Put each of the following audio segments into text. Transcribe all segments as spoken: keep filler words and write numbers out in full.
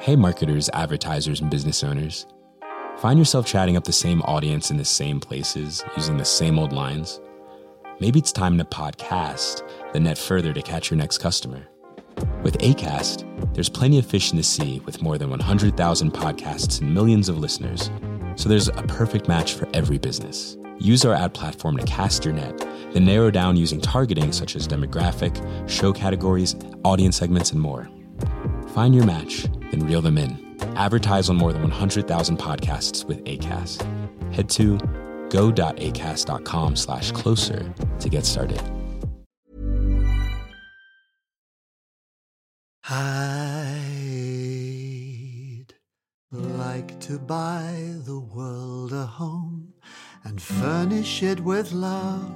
Hey marketers, advertisers, and business owners. Find yourself chatting up the same audience in the same places, using the same old lines? Maybe it's time to podcast the net further to catch your next customer. With Acast, there's plenty of fish in the sea with more than one hundred thousand podcasts and millions of listeners. So there's a perfect match for every business. Use our ad platform to cast your net, then narrow down using targeting such as demographic, show categories, audience segments, and more. Find your match, then reel them in. Advertise on more than one hundred thousand podcasts with Acast. Head to go.acast.com slash closer to get started. I'd like to buy the world a home and furnish it with love.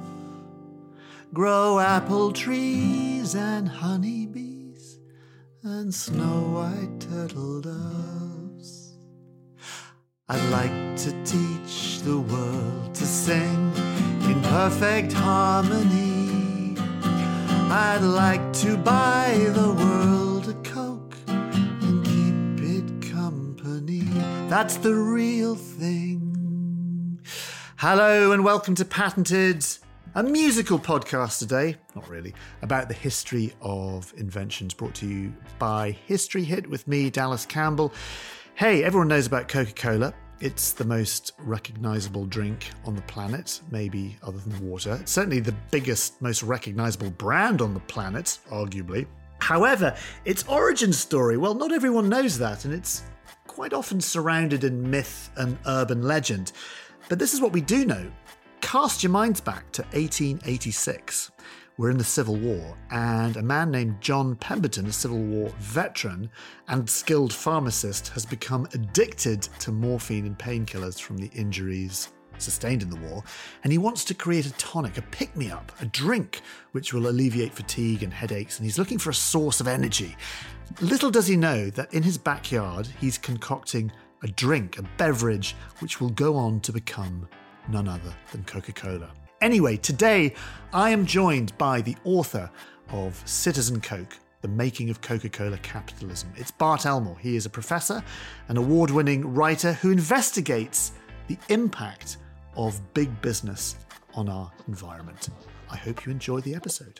Grow apple trees and honeybees and snow-white turtle doves. I'd like to teach the world to sing in perfect harmony. I'd like to buy the world a Coke and keep it company. That's the real thing. Hello and welcome to Patented, a musical podcast today, not really, about the history of inventions, brought to you by History Hit with me, Dallas Campbell. Hey, everyone knows about Coca-Cola. It's the most recognisable drink on the planet, maybe other than water. It's certainly the biggest, most recognisable brand on the planet, arguably. However, its origin story, well, not everyone knows that, and it's quite often surrounded in myth and urban legend. But this is what we do know. Cast your minds back to eighteen eighty-six. We're in the Civil War, and a man named John Pemberton, a Civil War veteran and skilled pharmacist, has become addicted to morphine and painkillers from the injuries sustained in the war, and he wants to create a tonic, a pick-me-up, a drink which will alleviate fatigue and headaches, and he's looking for a source of energy. Little does he know that in his backyard he's concocting a drink, a beverage, which will go on to become none other than Coca-Cola. Anyway, today I am joined by the author of Citizen Coke, The Making of Coca-Cola Capitalism. It's Bart Elmore. He is a professor, an award-winning writer who investigates the impact of big business on our environment. I hope you enjoy the episode.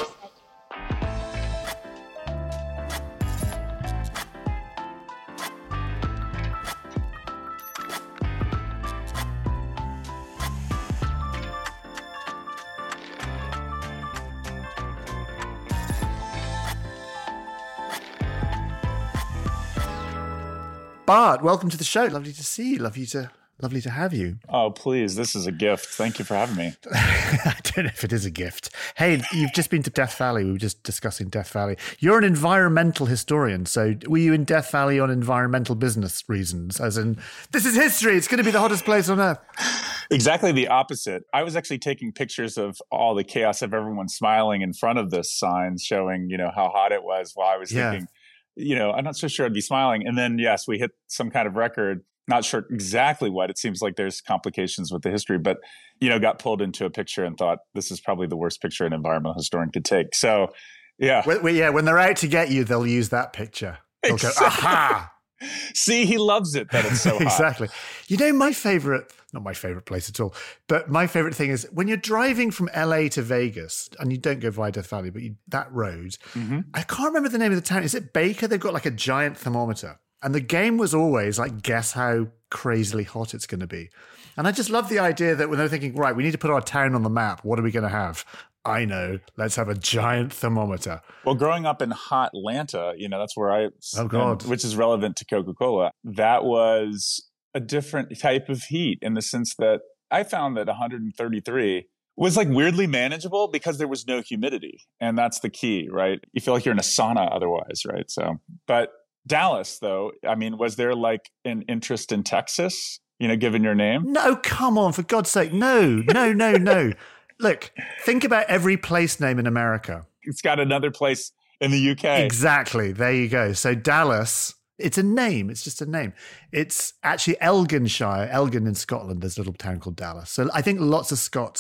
Bart, welcome to the show. Lovely to see you. Lovely to lovely to have you. Oh, please. This is a gift. Thank you for having me. I don't know if it is a gift. Hey, you've just been to Death Valley. We were just discussing Death Valley. You're an environmental historian. So were you in Death Valley on environmental business reasons? As in, this is history. It's going to be the hottest place on earth. Exactly the opposite. I was actually taking pictures of all the chaos of everyone smiling in front of this sign showing, you know, how hot it was while I was Yeah. thinking, you know, I'm not so sure I'd be smiling. And then, yes, we hit some kind of record. Not sure exactly what. It seems like there's complications with the history, but, you know, got pulled into a picture and thought this is probably the worst picture an environmental historian could take. So, yeah. Well, well, yeah, when they're out to get you, they'll use that picture. They'll Exactly. go, aha! See, he loves it that it's so hot. Exactly. You know, my favorite, not my favorite place at all, but my favorite thing is when you're driving from L A to Vegas, and you don't go via Death Valley, but you, that road, Mm-hmm. I can't remember the name of the town. Is it Baker? They've got like a giant thermometer. And the game was always like, guess how crazily hot it's going to be. And I just love the idea that when they're thinking, right, we need to put our town on the map. What are we going to have? I know. Let's have a giant thermometer. Well, growing up in hot Atlanta, you know, that's where I, Oh, God. and- which is relevant to Coca-Cola. That was a different type of heat in the sense that I found that one hundred thirty-three was like weirdly manageable because there was no humidity. And that's the key, right? You feel like you're in a sauna otherwise, right? So, but Dallas, though, I mean, was there like an interest in Texas, you know, given your name? No, come on, for God's sake. No, no, no, no. Look, think about every place name in America. It's got another place in the U K. Exactly. There you go. So Dallas, it's a name. It's just a name. It's actually Elginshire. Elgin in Scotland. There's a little town called Dallas. So I think lots of Scots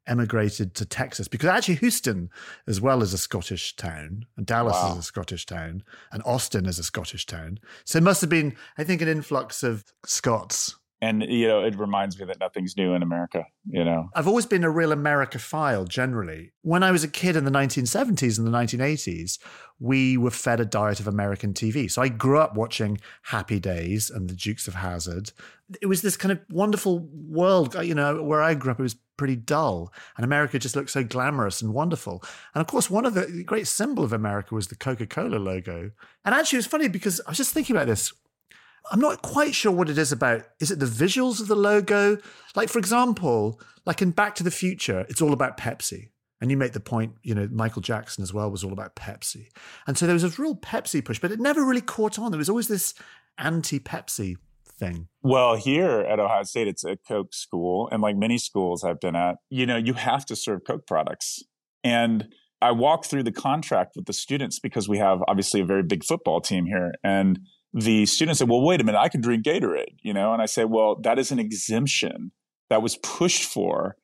emigrated to Texas, because actually Houston as well is a Scottish town, and Dallas wow. is a Scottish town, and Austin is a Scottish town. So it must have been, I think, an influx of Scots. And, you know, it reminds me that nothing's new in America, you know. I've always been a real Americophile generally. When I was a kid in the nineteen seventies and the nineteen eighties, we were fed a diet of American T V. So I grew up watching Happy Days and the Dukes of Hazzard. It was this kind of wonderful world, you know, where I grew up, it was pretty dull. And America just looked so glamorous and wonderful. And of course, one of the great symbol of America was the Coca-Cola logo. And actually, it was funny because I was just thinking about this. I'm not quite sure what it is about. Is it the visuals of the logo? Like, for example, like in Back to the Future, it's all about Pepsi. And you make the point, you know, Michael Jackson as well was all about Pepsi. And so there was a real Pepsi push, but it never really caught on. There was always this anti-Pepsi thing. Well, here at Ohio State, it's a Coke school. And like many schools I've been at, you know, you have to serve Coke products. And I walk through the contract with the students because we have obviously a very big football team here. And the students said, well, wait a minute, I can drink Gatorade, you know? And I say, well, that is an exemption that was pushed for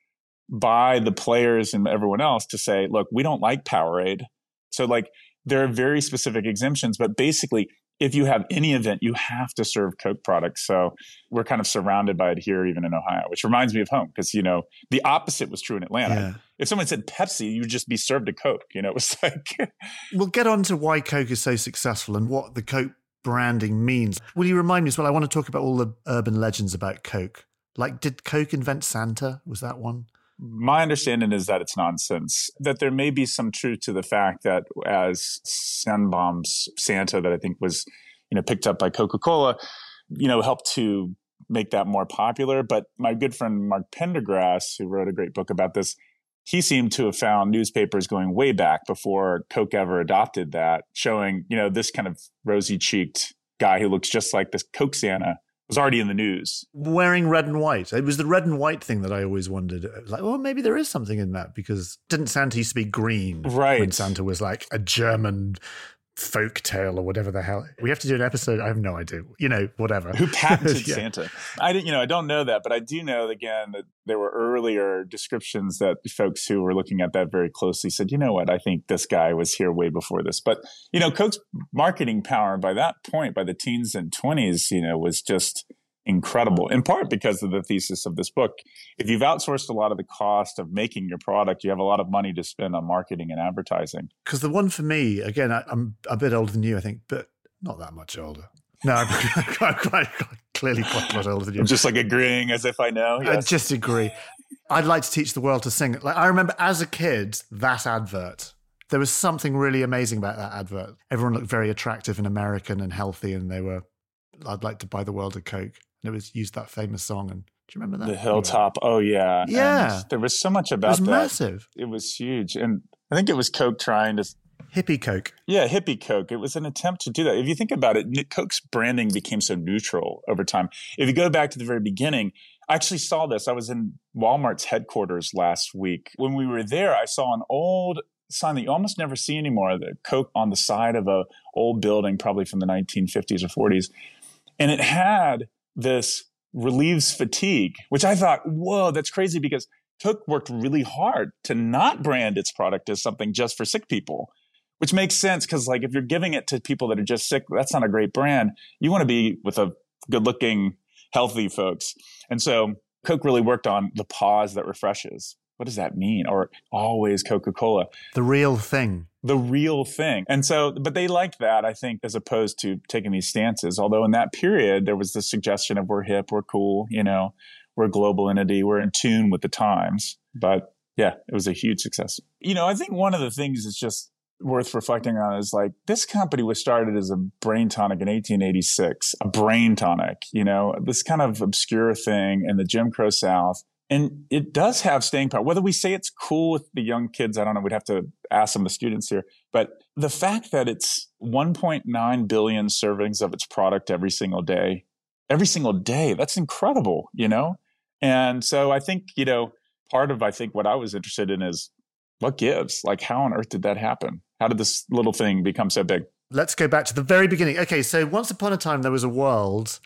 by the players and everyone else to say, look, we don't like Powerade. So like there are very specific exemptions, but basically if you have any event, you have to serve Coke products. So we're kind of surrounded by it here, even in Ohio, which reminds me of home because, you know, the opposite was true in Atlanta. Yeah. If someone said Pepsi, you would just be served a Coke, you know, it was like. We'll get on to why Coke is so successful and what the Coke branding means. Will you remind me as well? I want to talk about all the urban legends about Coke. Like, did Coke invent Santa? Was that one? My understanding is that it's nonsense, that there may be some truth to the fact that as Sanbom's Santa that I think was, you know, picked up by Coca-Cola, you know, helped to make that more popular. But my good friend Mark Pendergrass, who wrote a great book about this, he seemed to have found newspapers going way back before Coke ever adopted that, showing, you know, this kind of rosy-cheeked guy who looks just like this Coke Santa was already in the news. Wearing red and white. It was the red and white thing that I always wondered. Like, well, maybe there is something in that because didn't Santa used to be green? Right. When Santa was like a German folk tale or whatever the hell. We have to do an episode. I have no idea. You know, whatever. Who patented yeah. Santa? I didn't, you know, I don't know that, but I do know again that there were earlier descriptions that folks who were looking at that very closely said, you know what, I think this guy was here way before this. But, you know, Coke's marketing power by that point, by the teens and twenties, you know, was just incredible, in part because of the thesis of this book. If you've outsourced a lot of the cost of making your product, you have a lot of money to spend on marketing and advertising. Because the one for me, again, I, I'm a bit older than you, I think, but not that much older. No, I'm quite, quite, clearly quite a lot older than you. I'm just like agreeing as if I know. Yes. I just agree. I'd like to teach the world to sing. Like I remember as a kid, that advert. There was something really amazing about that advert. Everyone looked very attractive and American and healthy, and they were, I'd like to buy the world a Coke. And it was used that famous song. And do you remember that? The Hilltop. Oh, yeah. Yeah. And there was so much about that. It was that. massive. It was huge. And I think it was Coke trying to... Hippie Coke. Yeah, hippie Coke. It was an attempt to do that. If you think about it, Coke's branding became so neutral over time. If you go back to the very beginning, I actually saw this. I was in Walmart's headquarters last week. When we were there, I saw an old sign that you almost never see anymore, the Coke on the side of a old building, probably from the nineteen fifties or forties. And it had this relieves fatigue, which I thought, whoa, that's crazy because Coke worked really hard to not brand its product as something just for sick people, which makes sense because like if you're giving it to people that are just sick, that's not a great brand. You want to be with a good looking, healthy folks. And so Coke really worked on the pause that refreshes. What does that mean? Or always Coca-Cola. The real thing. The real thing. And so, but they liked that, I think, as opposed to taking these stances. Although in that period, there was the suggestion of we're hip, we're cool, you know, we're a global entity, we're in tune with the times. But yeah, it was a huge success. You know, I think one of the things that's just worth reflecting on is like this company was started as a brain tonic in eighteen eighty-six, a brain tonic, you know, this kind of obscure thing in the Jim Crow South. And it does have staying power. Whether we say it's cool with the young kids, I don't know. We'd have to ask some of the students here. But the fact that it's one point nine billion servings of its product every single day, every single day, that's incredible, you know? And so I think, you know, part of, I think, what I was interested in is what gives? Like, how on earth did that happen? How did this little thing become so big? Let's go back to the very beginning. Okay, so once upon a time, there was a world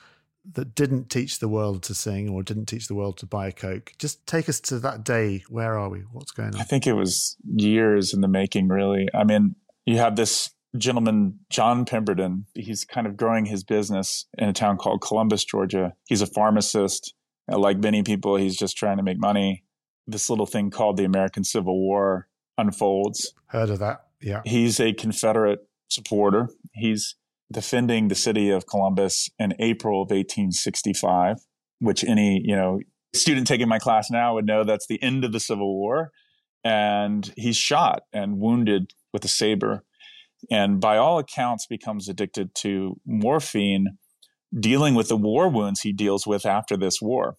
that didn't teach the world to sing or didn't teach the world to buy a Coke. Just take us to that day. Where are we? What's going on? I think it was years in the making, really. I mean, you have this gentleman, John Pemberton. He's kind of growing his business in a town called Columbus, Georgia. He's a pharmacist. Like many people, he's just trying to make money. This little thing called the American Civil War unfolds. Heard of that, yeah. He's a Confederate supporter. He's defending the city of Columbus in April of eighteen sixty-five, which any, you know, student taking my class now would know that's the end of the Civil War. And he's shot and wounded with a saber. And by all accounts, becomes addicted to morphine, dealing with the war wounds he deals with after this war.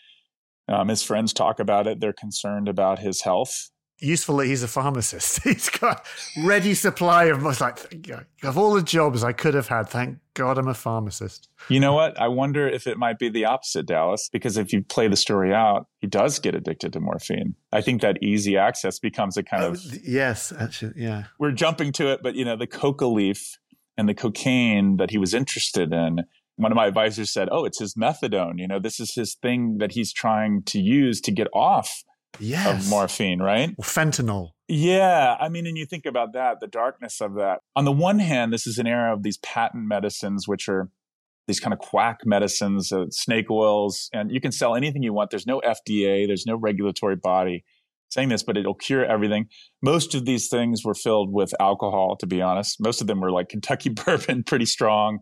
Um, his friends talk about it. They're concerned about his health. Useful that he's a pharmacist. He's got ready supply of, it's like, of all the jobs I could have had, thank God I'm a pharmacist. You know what? I wonder if it might be the opposite, Dallas, because if you play the story out, he does get addicted to morphine. I think that easy access becomes a kind oh, of... Yes, actually, yeah. We're jumping to it, but, you know, the coca leaf and the cocaine that he was interested in, one of my advisors said, oh, it's his methadone. You know, this is his thing that he's trying to use to get off yes. of morphine, right? Or fentanyl. Yeah. I mean, and you think about that, the darkness of that. On the one hand, this is an era of these patent medicines, which are these kind of quack medicines, uh, snake oils, and you can sell anything you want. There's no F D A, there's no regulatory body saying this, but it'll cure everything. Most of these things were filled with alcohol, to be honest. Most of them were like Kentucky bourbon, pretty strong.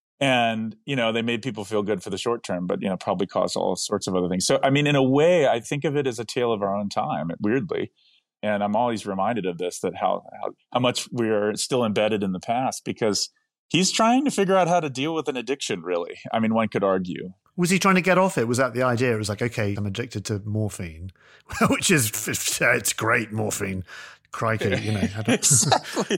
And, you know, they made people feel good for the short term, but, you know, probably caused all sorts of other things. So, I mean, in a way, I think of it as a tale of our own time, weirdly. And I'm always reminded of this, that how, how, how much we are still embedded in the past, because he's trying to figure out how to deal with an addiction, really. I mean, one could argue. Was he trying to get off it? Was that the idea? It was like, okay, I'm addicted to morphine, which is, it's great, morphine. Crikey, you know. I don't... Exactly.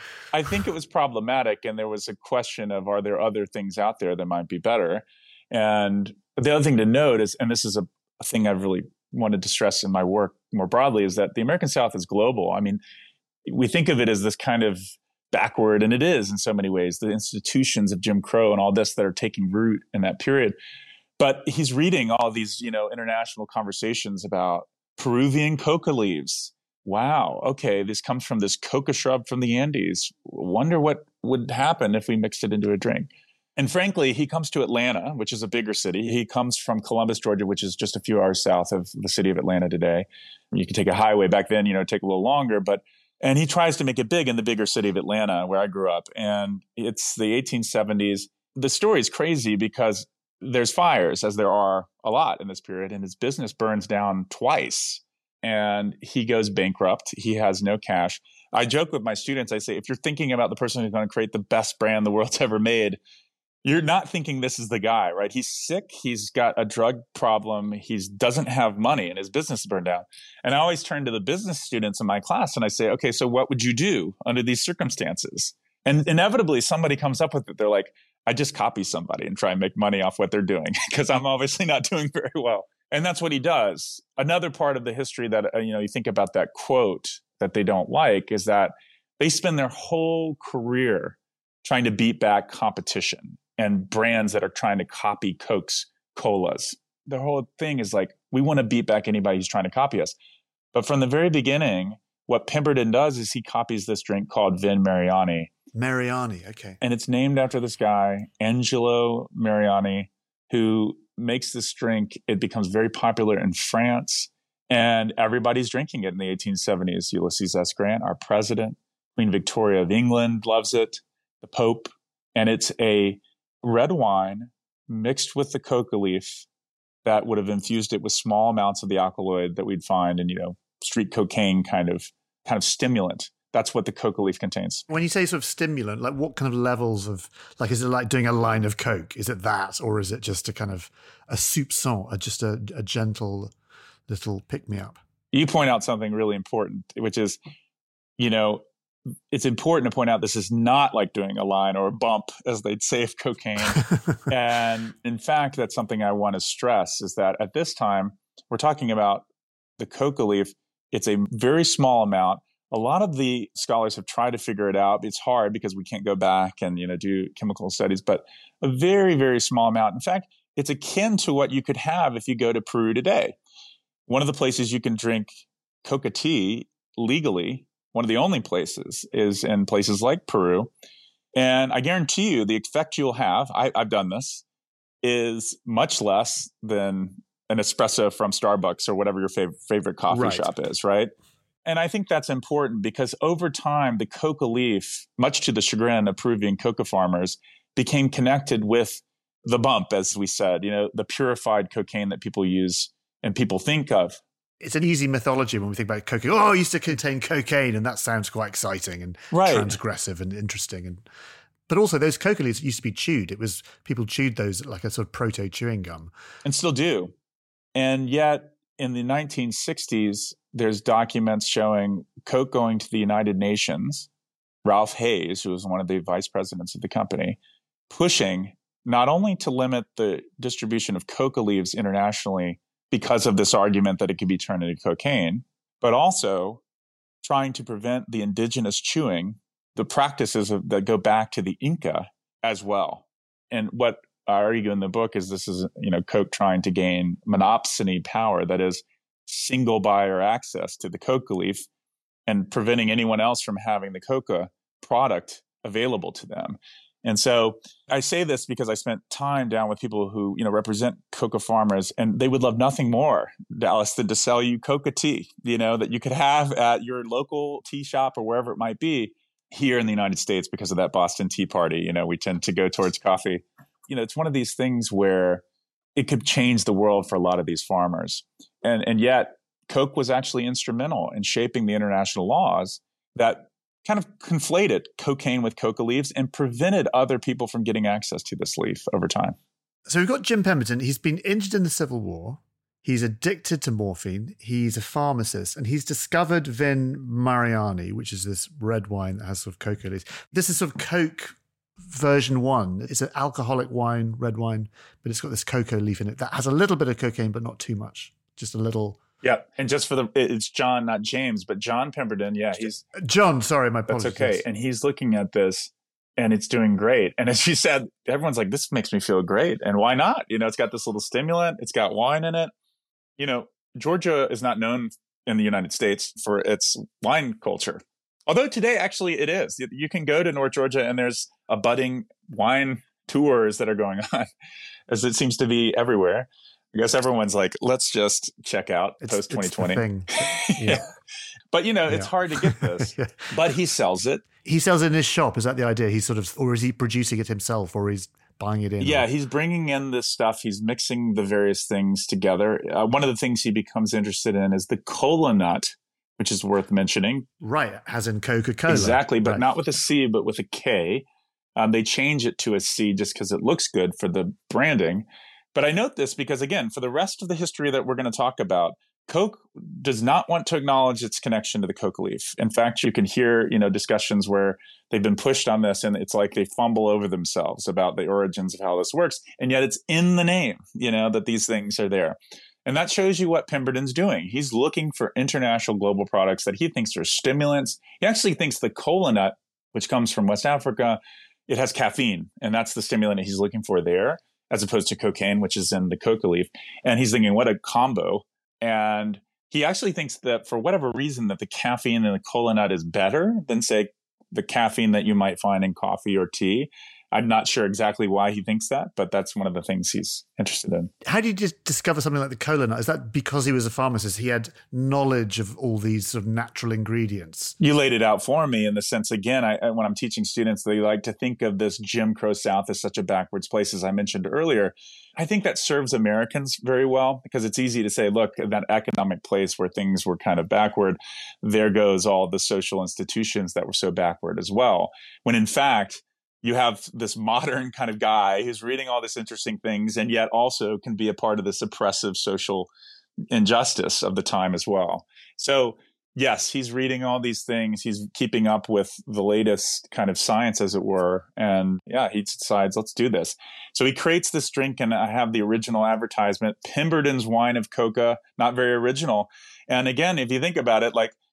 I think it was problematic, and there was a question of, are there other things out there that might be better? And the other thing to note is, and this is a, a thing I've really wanted to stress in my work more broadly, is that the American South is global. I mean, we think of it as this kind of backward, and it is in so many ways, the institutions of Jim Crow and all this that are taking root in that period. But he's reading all these, you know, international conversations about Peruvian coca leaves. Wow. Okay. This comes from this coca shrub from the Andes. Wonder what would happen if we mixed it into a drink. And frankly, he comes to Atlanta, which is a bigger city. He comes from Columbus, Georgia, which is just a few hours south of the city of Atlanta today. You can take a highway back then, you know, take a little longer, but, and he tries to make it big in the bigger city of Atlanta, where I grew up. And it's the eighteen seventies. The story is crazy because there's fires, as there are a lot in this period, and his business burns down twice. And he goes bankrupt. He has no cash. I joke with my students. I say, if you're thinking about the person who's going to create the best brand the world's ever made, you're not thinking this is the guy, right? He's sick. He's got a drug problem. He doesn't have money, and his business is burned down. And I always turn to the business students in my class and I say, okay, so what would you do under these circumstances? And inevitably somebody comes up with it. They're like, I just copy somebody and try and make money off what they're doing, because I'm obviously not doing very well. And that's what he does. Another part of the history that, uh, you know, you think about that quote that they don't like is that they spend their whole career trying to beat back competition and brands that are trying to copy Coke's colas. The whole thing is like, we want to beat back anybody who's trying to copy us. But from the very beginning, what Pemberton does is he copies this drink called Vin Mariani. Mariani, okay. And it's named after this guy, Angelo Mariani, who makes this drink. It becomes very popular in France, and everybody's drinking it in the eighteen seventies. Ulysses S. Grant, our president, Queen Victoria of England loves it, the Pope. And it's a red wine mixed with the coca leaf that would have infused it with small amounts of the alkaloid that we'd find in, you know, street cocaine kind of kind of stimulant. That's what the coca leaf contains. When you say sort of stimulant, like what kind of levels of, like, is it like doing a line of Coke? Is it that, or is it just a kind of a soupçon, just a, a gentle little pick-me-up? You point out something really important, which is, you know, it's important to point out this is not like doing a line or a bump, as they'd say, of cocaine. And in fact, that's something I want to stress, is that at this time, we're talking about the coca leaf. It's a very small amount. a lot of the scholars have tried to figure it out. It's hard because we can't go back and, you know, do chemical studies, but a very, very small amount. In fact, it's akin to what you could have if you go to Peru today. One of the places you can drink coca tea legally, one of the only places, is in places like Peru. And I guarantee you the effect you'll have, I, I've done this, is much less than an espresso from Starbucks or whatever your fav- favorite coffee Right. shop is, right? And I think that's important because over time, the coca leaf, much to the chagrin of Peruvian coca farmers, became connected with the bump, as we said, you know, the purified cocaine that people use and people think of. It's an easy mythology when we think about cocaine. Oh, it used to contain cocaine, and that sounds quite exciting and Right. transgressive and interesting. And but also those coca leaves used to be chewed. It was people chewed those like a sort of proto chewing gum, And still do. And yet in the nineteen sixties, there's documents showing Coke going to the United Nations, Ralph Hayes, who was one of the vice presidents of the company, pushing not only to limit the distribution of coca leaves internationally because of this argument that it could be turned into cocaine, but also trying to prevent the indigenous chewing, the practices of, that go back to the Inca as well. And what I argue in the book is this is, you know, Coke trying to gain monopsony power, that is single buyer access to the coca leaf and preventing anyone else from having the coca product available to them. And so I say this because I spent time down with people who, you know, represent coca farmers, and they would love nothing more, Dallas, than to sell you coca tea, you know, that you could have at your local tea shop or wherever it might be. Here in the United States, because of that Boston Tea Party, you know, we tend to go towards coffee. You know, it's one of these things where it could change the world for a lot of these farmers. And, and yet Coke was actually instrumental in shaping the international laws that kind of conflated cocaine with coca leaves and prevented other people from getting access to this leaf over time. So we've got Jim Pemberton. He's been injured in the Civil War. He's addicted to morphine. He's a pharmacist, and he's discovered Vin Mariani, which is this red wine that has sort of coca leaves. This is sort of Coke version one. It's an alcoholic wine, red wine, but it's got this cocoa leaf in it that has a little bit of cocaine, but not too much. Just a little. Yeah. And just for the, it's John, not James, but John Pemberton. Yeah. He's John. Sorry, my apologies. That's okay. And he's looking at this and it's doing great. And as you said, everyone's like, this makes me feel great. And why not? You know, it's got this little stimulant. It's got wine in it. You know, Georgia is not known in the United States for its wine culture. Although today, actually, it is. You can go to North Georgia and there's a budding wine tours that are going on, as it seems to be everywhere. I guess everyone's like, let's just check out post twenty twenty. Yeah. But, you know, it's yeah. hard to get this. yeah. But he sells it. He sells it in his shop. Is that the idea? He's sort of, or is he producing it himself, or he's buying it in? Yeah, or? he's bringing in this stuff. He's mixing the various things together. Uh, one of the things he becomes interested in is the cola nut, which is worth mentioning. Right, as in Coca-Cola. Exactly, but right. not with a C, but with a K. Um, they change it to a C just because it looks good for the branding. But I note this because, again, for the rest of the history that we're going to talk about, Coke does not want to acknowledge its connection to the coca leaf. In fact, you can hear, you know, discussions where they've been pushed on this and it's like they fumble over themselves about the origins of how this works. And yet it's in the name, you know, that these things are there. And that shows you what Pemberton's doing. He's looking for international global products that he thinks are stimulants. He actually thinks the cola nut, which comes from West Africa, it has caffeine. And that's the stimulant he's looking for there, as opposed to cocaine, which is in the coca leaf. And he's thinking, what a combo. And he actually thinks that for whatever reason that the caffeine in the cola nut is better than, say, the caffeine that you might find in coffee or tea. I'm not sure exactly why he thinks that, but that's one of the things he's interested in. How did you just discover something like the cola nut? Is that because he was a pharmacist? He had knowledge of all these sort of natural ingredients. You laid it out for me in the sense, again, I, when I'm teaching students, they like to think of this Jim Crow South as such a backwards place, as I mentioned earlier. I think that serves Americans very well because it's easy to say, look, that economic place where things were kind of backward, there goes all the social institutions that were so backward as well. When in fact, you have this modern kind of guy who's reading all these interesting things and yet also can be a part of this oppressive social injustice of the time as well. So yes, he's reading all these things. He's keeping up with the latest kind of science, as it were. And yeah, he decides, let's do this. So he creates this drink, and I have the original advertisement, Pemberton's Wine of Coca, not very original. And again, if you think about it, like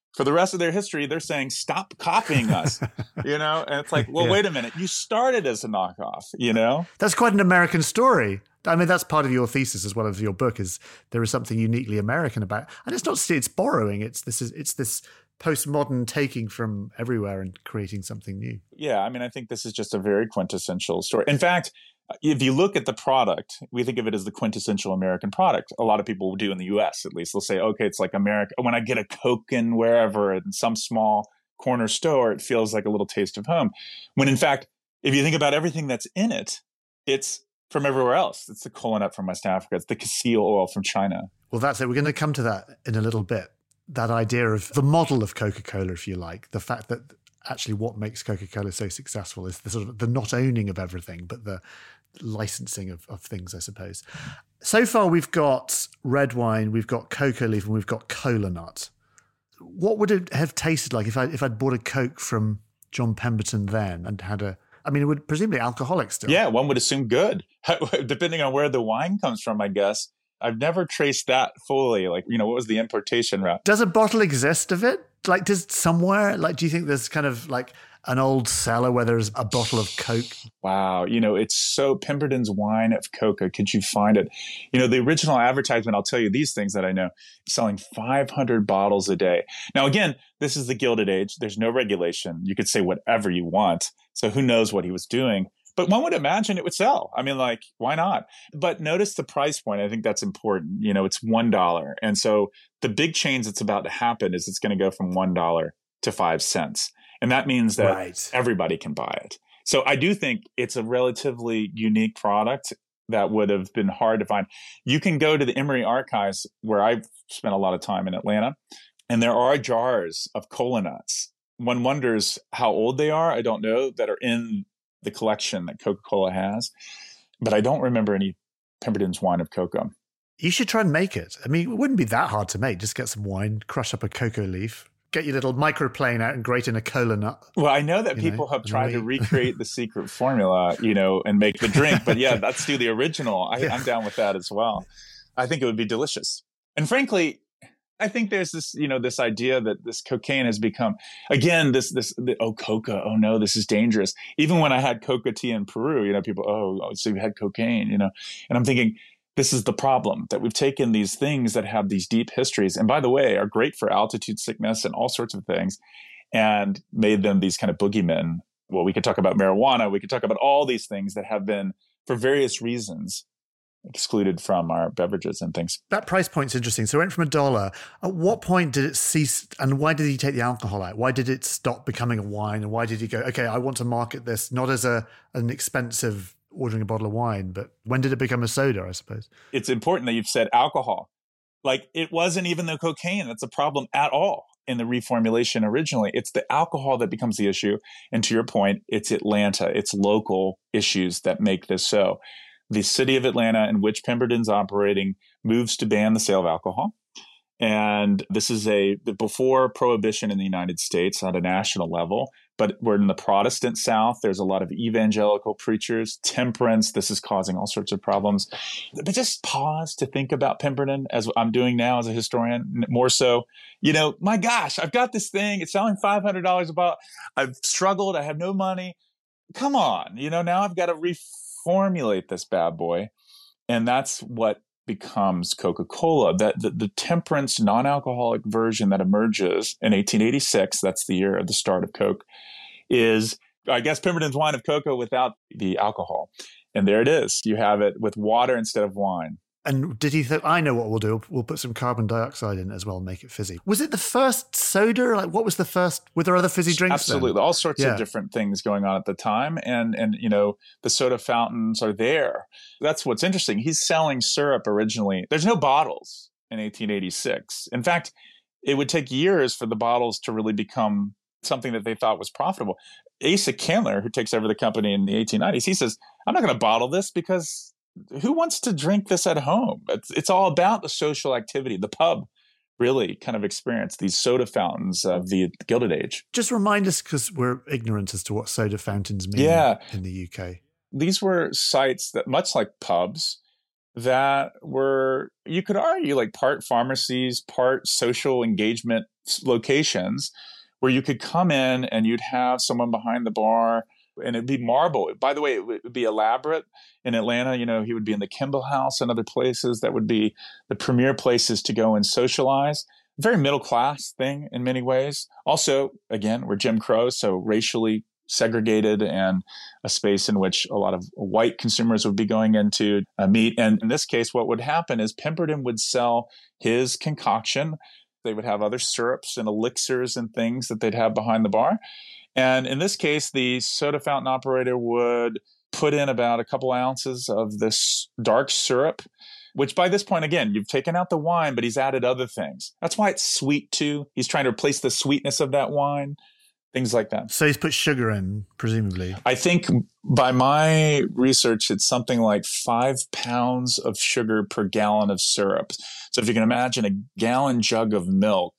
for the rest of their history, they're saying, stop copying us, you know? And it's like, well, yeah. wait a minute. You started as a knockoff, you know? That's quite an American story. I mean, that's part of your thesis as well as your book, is there is something uniquely American about, and it's not, it's borrowing. It's this is, it's this postmodern taking from everywhere and creating something new. Yeah. I mean, I think this is just a very quintessential story. In fact, if you look at the product, we think of it as the quintessential American product. A lot of people do in the U S, at least. They'll say, okay, it's like America. When I get a Coke in wherever, in some small corner store, it feels like a little taste of home. When in fact, if you think about everything that's in it, it's from everywhere else. It's the kola nut from West Africa. It's the cassia oil from China. Well, that's it. We're going to come to that in a little bit. That idea of the model of Coca-Cola, if you like, the fact that actually what makes Coca-Cola so successful is the sort of the not owning of everything, but the licensing of, of things, I suppose. So far, we've got red wine, we've got cocoa leaf, and we've got kola nut. What would it have tasted like if I if I'd bought a Coke from John Pemberton then and had a? I mean, it would presumably alcoholic still. Yeah, one would assume good, depending on where the wine comes from, I guess. I've never traced that fully. Like, you know, what was the importation route? Does a bottle exist of it? Like, does somewhere, like, do you think there's kind of like an old cellar where there's a bottle of Coke? Wow. You know, it's so Pemberton's Wine of Coca. Could you find it? You know, the original advertisement, I'll tell you these things that I know, selling five hundred bottles a day. Now, again, this is the Gilded Age. There's no regulation. You could say whatever you want. So who knows what he was doing? But one would imagine it would sell. I mean, like, why not? But notice the price point. I think that's important. You know, it's one dollar. And so the big change that's about to happen is it's going to go from one dollar to five cents. And that means that right. everybody can buy it. So I do think it's a relatively unique product that would have been hard to find. You can go to the Emory Archives, where I've spent a lot of time in Atlanta, and there are jars of kola nuts. One wonders how old they are. I don't know, that are in the collection that Coca-Cola has, but I don't remember any Pemberton's Wine of Cocoa. You should try and make it. I mean, it wouldn't be that hard to make. Just get some wine, crush up a cocoa leaf, get your little microplane out and grate in a kola nut. Well, I know that people know, have tried really... to recreate the secret formula, you know, and make the drink, but yeah, let's do the original. I, yeah. I'm down with that as well. I think it would be delicious. And frankly, I think there's this, you know, this idea that this cocaine has become, again, this, this, the, oh, coca, oh no, this is dangerous. Even when I had coca tea in Peru, you know, people, oh, so you had cocaine, you know, and I'm thinking, this is the problem, that we've taken these things that have these deep histories, and by the way, are great for altitude sickness and all sorts of things, and made them these kind of boogeymen. Well, we could talk about marijuana. We could talk about all these things that have been, for various reasons, excluded from our beverages and things. That price point's interesting. So it went from a dollar. At what point did it cease, and why did he take the alcohol out? Why did it stop becoming a wine? And why did he go, okay, I want to market this not as a an expensive ordering a bottle of wine, but when did it become a soda, I suppose? It's important that you've said alcohol. Like, it wasn't even the cocaine that's a problem at all in the reformulation originally. It's the alcohol that becomes the issue. And to your point, it's Atlanta, it's local issues that make this so. The city of Atlanta, in which Pemberton's operating, moves to ban the sale of alcohol. And this is a before prohibition in the United States at a national level. But we're in the Protestant South. There's a lot of evangelical preachers, temperance. This is causing all sorts of problems. But just pause to think about Pemberton, as I'm doing now as a historian, more so. You know, my gosh, I've got this thing. It's selling five hundred dollars a bottle. I've struggled. I have no money. Come on. You know, now I've got to reformulate this bad boy. And that's what becomes Coca-Cola. That the, the temperance, non-alcoholic version that emerges in eighteen eighty-six, that's the year of the start of Coke, is, I guess, Pemberton's Wine of Cocoa without the alcohol. And there it is. You have it with water instead of wine. And did he think, I know what we'll do. We'll put some carbon dioxide in it as well and make it fizzy. Was it the first soda? Like, what was the first, were there other fizzy drinks? Absolutely. Then? All sorts yeah. of different things going on at the time. And, and, you know, the soda fountains are there. That's what's interesting. He's selling syrup originally. There's no bottles in eighteen eighty-six. In fact, it would take years for the bottles to really become something that they thought was profitable. Asa Candler, who takes over the company in the eighteen nineties, he says, I'm not going to bottle this because who wants to drink this at home? It's, it's all about the social activity. The pub really kind of experienced these soda fountains of the Gilded Age. Just remind us, because we're ignorant as to what soda fountains mean yeah. in the U K. These were sites that, much like pubs, that were, you could argue, like part pharmacies, part social engagement locations, where you could come in and you'd have someone behind the bar, and it'd be marble. By the way, it would be elaborate. In Atlanta, you know, he would be in the Kimball House and other places that would be the premier places to go and socialize. Very middle class thing in many ways. Also, again, we're Jim Crow, so racially segregated, and a space in which a lot of white consumers would be going into uh, meat. And in this case, what would happen is Pemberton would sell his concoction. They would have other syrups and elixirs and things that they'd have behind the bar. And in this case, the soda fountain operator would put in about a couple ounces of this dark syrup, which by this point, again, you've taken out the wine, but he's added other things. That's why it's sweet too. He's trying to replace the sweetness of that wine, things like that. So he's put sugar in, presumably. I think by my research, it's something like five pounds of sugar per gallon of syrup. So if you can imagine a gallon jug of milk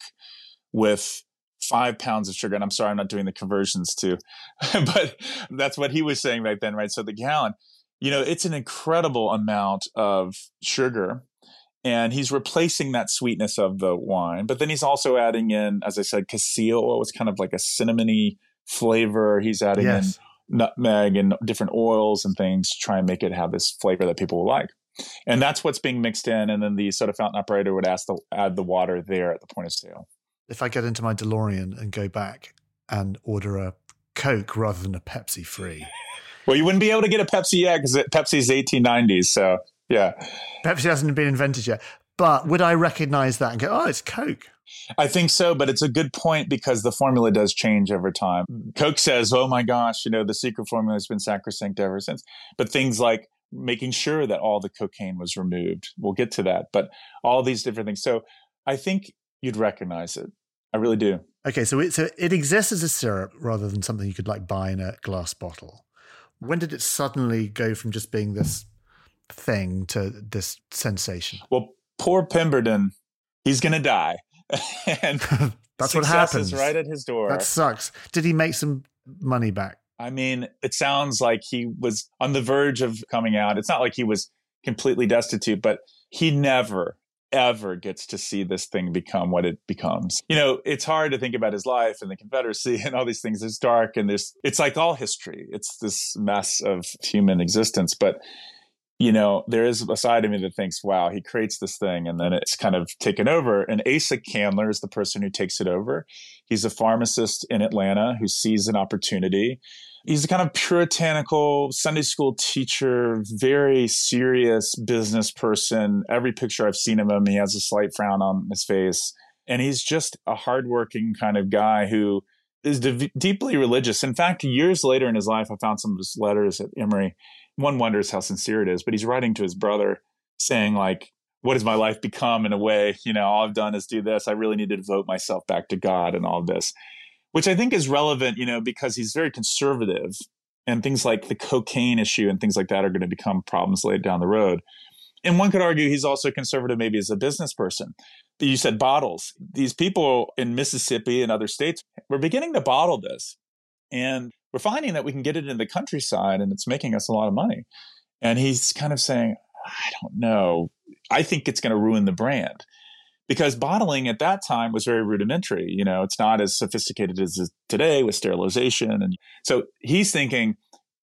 with five pounds of sugar, and I'm sorry, I'm not doing the conversions too, but that's what he was saying right then, right? So the gallon, you know, it's an incredible amount of sugar, and he's replacing that sweetness of the wine. But then he's also adding in, as I said, casile, was kind of like a cinnamony flavor. He's adding yes. in nutmeg and different oils and things to try and make it have this flavor that people will like. And that's what's being mixed in. And then the soda fountain operator would ask to add the water there at the point of sale. If I get into my DeLorean and go back and order a Coke rather than a Pepsi free. Well, you wouldn't be able to get a Pepsi yet because Pepsi's eighteen nineties. So, yeah. Pepsi hasn't been invented yet. But would I recognize that and go, oh, it's Coke? I think so, but it's a good point because the formula does change over time. Coke says, oh my gosh, you know, the secret formula has been sacrosanct ever since. But things like making sure that all the cocaine was removed, we'll get to that. But all these different things. So I think you'd recognize it. I really do. Okay, so it, so it exists as a syrup rather than something you could like buy in a glass bottle. When did it suddenly go from just being this thing to this sensation? Well, poor Pemberton, he's going to die. And that's what happens. Is right at his door. That sucks. Did he make some money back? I mean, it sounds like he was on the verge of coming out. It's not like he was completely destitute, but he never ever gets to see this thing become what it becomes. You know, it's hard to think about his life and the Confederacy and all these things. It's dark and there's, it's like all history. It's this mess of human existence. But, you know, there is a side of me that thinks, wow, he creates this thing and then it's kind of taken over. And Asa Candler is the person who takes it over. He's a pharmacist in Atlanta who sees an opportunity. He's a kind of puritanical Sunday school teacher, very serious business person. Every picture I've seen of him, he has a slight frown on his face. And he's just a hardworking kind of guy who is de- deeply religious. In fact, years later in his life, I found some of his letters at Emory. One wonders how sincere it is, but he's writing to his brother saying like, what has my life become in a way? You know, all I've done is do this. I really need to devote myself back to God and all of this. Which I think is relevant, you know, because he's very conservative and things like the cocaine issue and things like that are going to become problems later down the road. And one could argue he's also conservative maybe as a business person. You said bottles. These people in Mississippi and other states, we're beginning to bottle this. And we're finding that we can get it in the countryside and it's making us a lot of money. And he's kind of saying, I don't know. I think it's going to ruin the brand. Because bottling at that time was very rudimentary. You know, it's not as sophisticated as today with sterilization. And so he's thinking,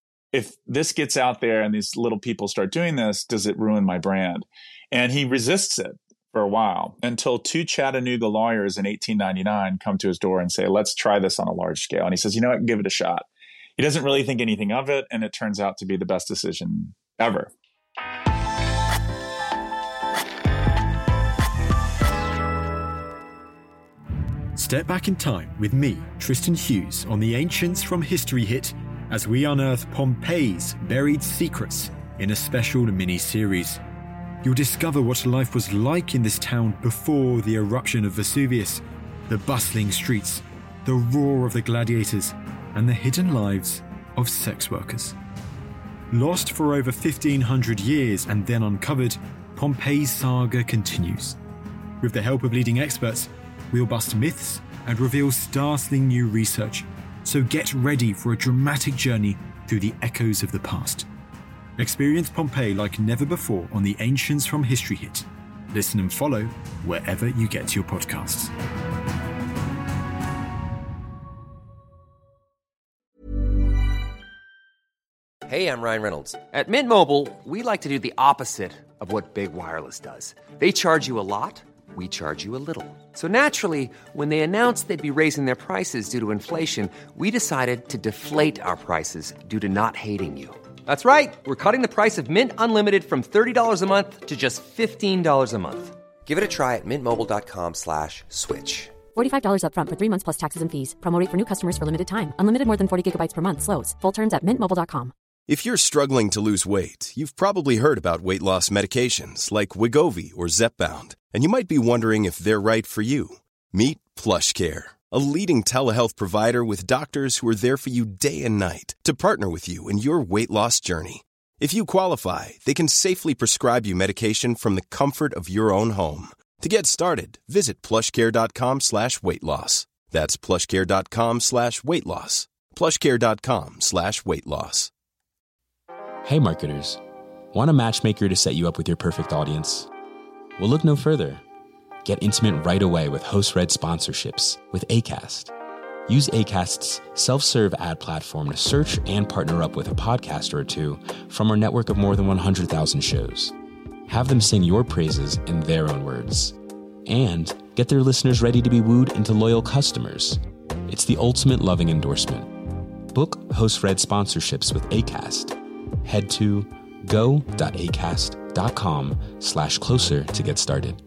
if this gets out there and these little people start doing this, does it ruin my brand? And he resists it for a while until two Chattanooga lawyers in eighteen ninety-nine come to his door and say, let's try this on a large scale. And he says, you know what, give it a shot. He doesn't really think anything of it. And it turns out to be the best decision ever. Step back in time with me, Tristan Hughes, on the Ancients from History Hit as we unearth Pompeii's buried secrets in a special mini-series. You'll discover what life was like in this town before the eruption of Vesuvius, the bustling streets, the roar of the gladiators, and the hidden lives of sex workers. Lost for over fifteen hundred years and then uncovered, Pompeii's saga continues. With the help of leading experts, we'll bust myths and reveal startling new research, so get ready for a dramatic journey through the echoes of the past. Experience Pompeii like never before on the Ancients from History Hit. Listen and follow wherever you get your podcasts. Hey, I'm Ryan Reynolds. At Mint Mobile, we like to do the opposite of what Big Wireless does. They charge you a lot, we charge you a little. So naturally, when they announced they'd be raising their prices due to inflation, we decided to deflate our prices due to not hating you. That's right. We're cutting the price of Mint Unlimited from thirty dollars a month to just fifteen dollars a month. Give it a try at mintmobile.com slash switch. forty-five dollars up front for three months plus taxes and fees. Promo rate for new customers for limited time. Unlimited more than forty gigabytes per month slows. Full terms at mint mobile dot com. If you're struggling to lose weight, you've probably heard about weight loss medications like Wegovy or Zepbound, and you might be wondering if they're right for you. Meet PlushCare, a leading telehealth provider with doctors who are there for you day and night to partner with you in your weight loss journey. If you qualify, they can safely prescribe you medication from the comfort of your own home. To get started, visit plushcare.com slash weight loss. That's plushcare.com slash weight loss. plushcare.com slash weight loss. Hey marketers, want a matchmaker to set you up with your perfect audience? Well, look no further. Get intimate right away with host-read sponsorships with Acast. Use Acast's self-serve ad platform to search and partner up with a podcaster or two from our network of more than one hundred thousand shows. Have them sing your praises in their own words. And get their listeners ready to be wooed into loyal customers. It's the ultimate loving endorsement. Book host-read sponsorships with Acast. Head to go.acast.com slash closer to get started.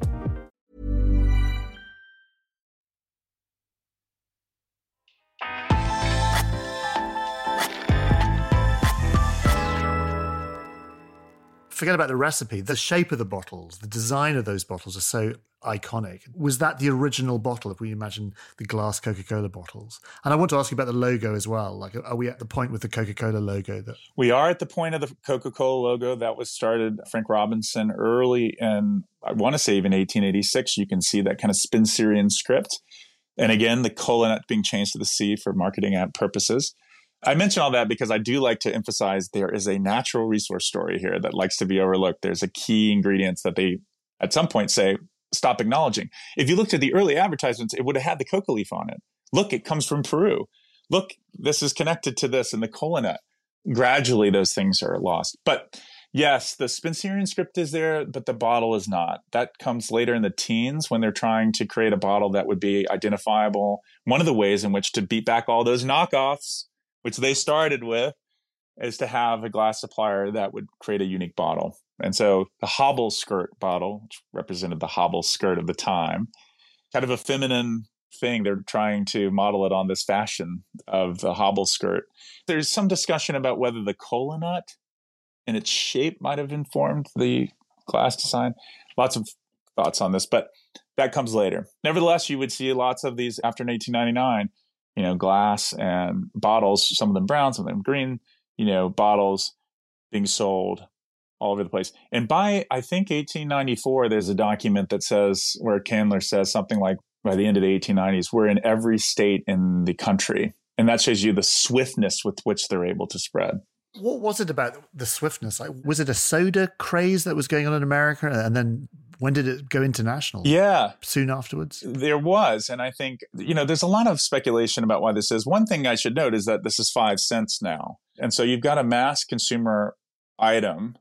Forget about the recipe. The shape of the bottles, the design of those bottles are so iconic. Was that the original bottle, if we imagine the glass Coca-Cola bottles? And I want to ask you about the logo as well. Like, are we at the point with the Coca-Cola logo? That We are at the point of the Coca-Cola logo that was started, Frank Robinson, early in, I want to say even eighteen eighty-six. You can see that kind of Spencerian script. And again, the cola nut being changed to the C for marketing purposes. I mention all that because I do like to emphasize there is a natural resource story here that likes to be overlooked. There's a key ingredient that they, at some point, say, stop acknowledging. If you looked at the early advertisements, it would have had the coca leaf on it. Look, it comes from Peru. Look, this is connected to this and the cola nut. Gradually, those things are lost. But yes, the Spencerian script is there, but the bottle is not. That comes later in the teens when they're trying to create a bottle that would be identifiable. One of the ways in which to beat back all those knockoffs, which they started with, is to have a glass supplier that would create a unique bottle. And so the hobble skirt bottle, which represented the hobble skirt of the time, kind of a feminine thing. They're trying to model it on this fashion of the hobble skirt. There's some discussion about whether the cola nut and its shape might have informed the glass design. Lots of thoughts on this, but that comes later. Nevertheless, you would see lots of these after eighteen ninety-nine, you know, glass and bottles, some of them brown, some of them green, you know, bottles being sold all over the place. And by, I think, eighteen ninety-four, there's a document that says, where Candler says something like, by the end of the eighteen nineties, we're in every state in the country. And that shows you the swiftness with which they're able to spread. What was it about the swiftness? Like, was it a soda craze that was going on in America? And then when did it go international? Yeah. Soon afterwards? There was. And I think, you know, there's a lot of speculation about why this is. One thing I should note is that this is five cents now. And so you've got a mass consumer item.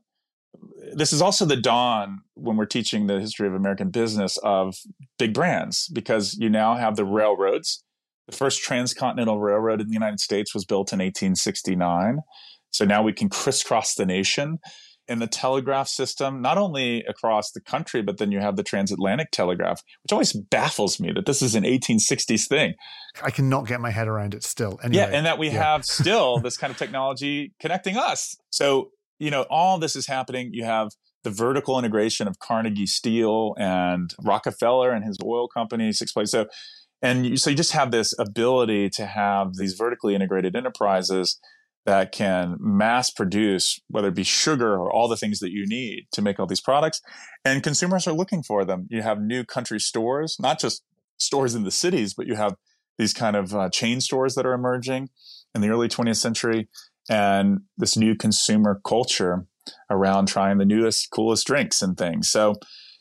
This is also the dawn, when we're teaching the history of American business, of big brands, because you now have the railroads. The first transcontinental railroad in the United States was built in eighteen sixty-nine. So now we can crisscross the nation. And the telegraph system, not only across the country, but then you have the transatlantic telegraph, which always baffles me that this is an eighteen sixties thing. I cannot get my head around it still. Anyway, yeah, and that we yeah. have still this kind of technology connecting us. So, you know, all this is happening. You have the vertical integration of Carnegie Steel and Rockefeller and his oil company, six place. So, and you, so you just have this ability to have these vertically integrated enterprises that can mass produce, whether it be sugar or all the things that you need to make all these products. And consumers are looking for them. You have new country stores, not just stores in the cities, but you have these kind of uh, chain stores that are emerging in the early twentieth century. And this new consumer culture around trying the newest, coolest drinks and things. So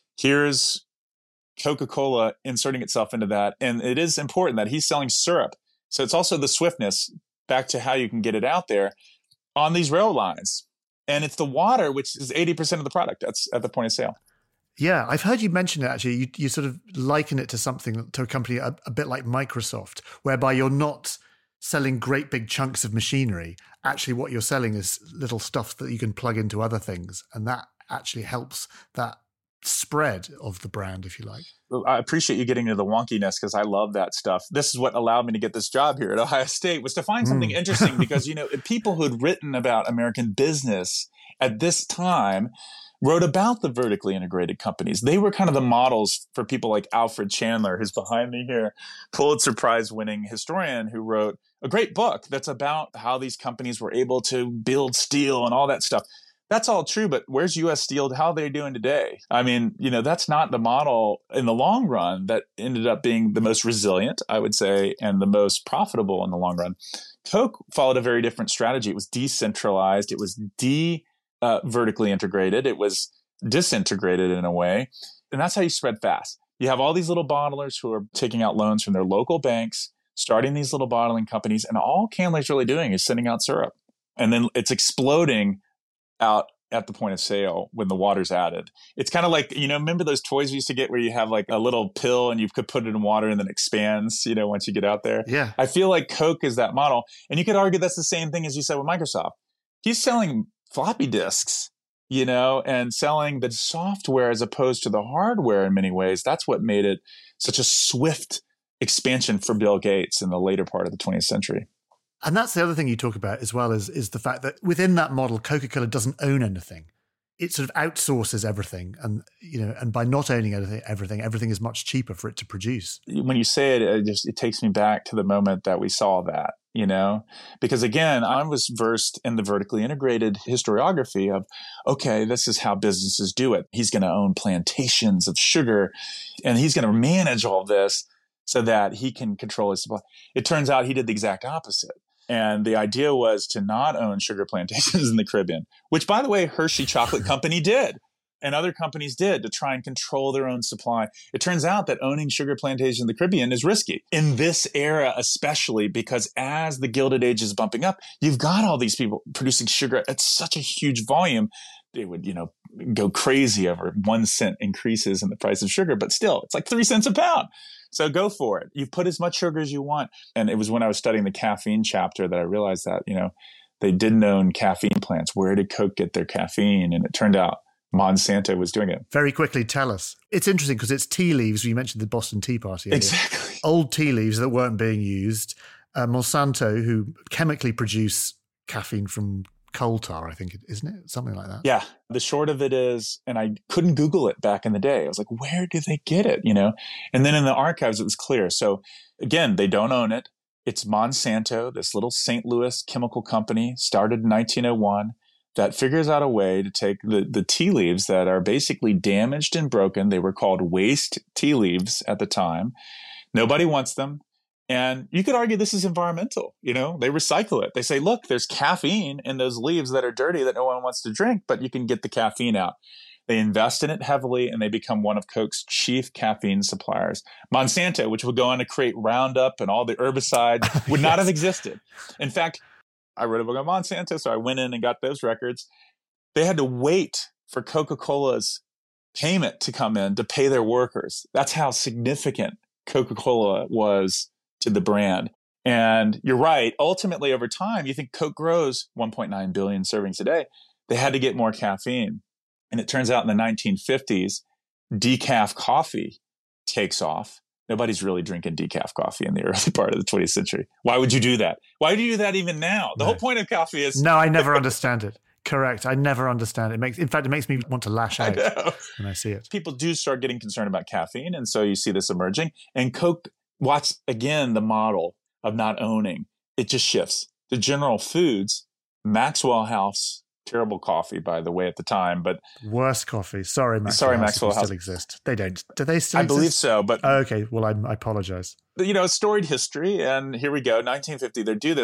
here's Coca-Cola inserting itself into that. And it is important that he's selling syrup. So it's also the swiftness, back to how you can get it out there, on these rail lines. And it's the water, which is eighty percent of the product that's at the point of sale. Yeah, I've heard you mention it, actually. You, you sort of liken it to something, to a company a, a bit like Microsoft, whereby you're not selling great big chunks of machinery. Actually, what you're selling is little stuff that you can plug into other things. And that actually helps that spread of the brand, if you like. I appreciate you getting into the wonkiness, because I love that stuff. This is what allowed me to get this job here at Ohio State, was to find something mm. interesting, because, you know, people who had written about American business at this time wrote about the vertically integrated companies. They were kind of the models for people like Alfred Chandler, who's behind me here, Pulitzer Prize winning historian who wrote a great book that's about how these companies were able to build steel and all that stuff. That's all true, but where's U S Steel? How are they doing today? I mean, you know, that's not the model in the long run that ended up being the most resilient, I would say, and the most profitable in the long run. Coke followed a very different strategy. It was decentralized. It was de uh, vertically integrated. It was disintegrated in a way. And that's how you spread fast. You have all these little bottlers who are taking out loans from their local banks, starting these little bottling companies, and all Candler's really doing is sending out syrup. And then it's exploding out at the point of sale when the water's added. It's kind of like, you know, remember those toys we used to get where you have like a little pill and you could put it in water and then it expands, you know, once you get out there? Yeah. I feel like Coke is that model. And you could argue that's the same thing as you said with Microsoft. He's selling floppy disks, you know, and selling the software as opposed to the hardware in many ways. That's what made it such a swift expansion for Bill Gates in the later part of the twentieth century. And that's the other thing you talk about as well, is, is the fact that within that model, Coca-Cola doesn't own anything. It sort of outsources everything. And, you know, and by not owning anything, everything, everything is much cheaper for it to produce. When you say it, it just, it takes me back to the moment that we saw that, you know, because again, I was versed in the vertically integrated historiography of, okay, this is how businesses do it. He's going to own plantations of sugar and he's going to manage all this so that he can control his supply. It turns out he did the exact opposite. And the idea was to not own sugar plantations in the Caribbean, which, by the way, Hershey Chocolate Company did and other companies did to try and control their own supply. It turns out that owning sugar plantations in the Caribbean is risky in this era, especially because as the Gilded Age is bumping up, you've got all these people producing sugar at such a huge volume. They would, you know, go crazy over one cent increases in the price of sugar, but still, it's like three cents a pound. So go for it. You put as much sugar as you want. And it was when I was studying the caffeine chapter that I realized that, you know, they didn't own caffeine plants. Where did Coke get their caffeine? And it turned out Monsanto was doing it. Very quickly, tell us. It's interesting because it's tea leaves. You mentioned the Boston Tea Party. Earlier. Exactly. Old tea leaves that weren't being used. Uh, Monsanto, who chemically produce caffeine from coal tar, I think, isn't it? Something like that. Yeah. The short of it is, and I couldn't Google it back in the day. I was like, where did they get it? You know? And then in the archives, it was clear. So again, they don't own it. It's Monsanto, this little Saint Louis chemical company, started in nineteen oh one, that figures out a way to take the, the tea leaves that are basically damaged and broken. They were called waste tea leaves at the time. Nobody wants them. And you could argue this is environmental. You know, they recycle it. They say, look, there's caffeine in those leaves that are dirty that no one wants to drink, but you can get the caffeine out. They invest in it heavily and they become one of Coke's chief caffeine suppliers. Monsanto, which would go on to create Roundup and all the herbicides, would not Yes. have existed. In fact, I wrote a book on Monsanto, so I went in and got those records. They had to wait for Coca-Cola's payment to come in to pay their workers. That's how significant Coca-Cola was to the brand. And you're right. Ultimately, over time, you think Coke grows one point nine billion servings a day. They had to get more caffeine. And it turns out in the nineteen fifties, decaf coffee takes off. Nobody's really drinking decaf coffee in the early part of the twentieth century. Why would you do that? Why do you do that even now? The No. whole point of coffee is... No, I never understand it. Correct. I never understand it. It makes, in fact, it makes me want to lash I out know. when I see it. People do start getting concerned about caffeine. And so you see this emerging. And Coke, watch again the model of not owning. It just shifts. The General Foods, Maxwell House, terrible coffee, by the way, at the time, but Worse coffee. Sorry, Maxwell Sorry, House, Maxwell if they House. still exist. They don't. Do they still I exist? believe so. But, Oh, okay. Well, I, I apologize. you know, storied history. And here we go, nineteen fifty, they do this.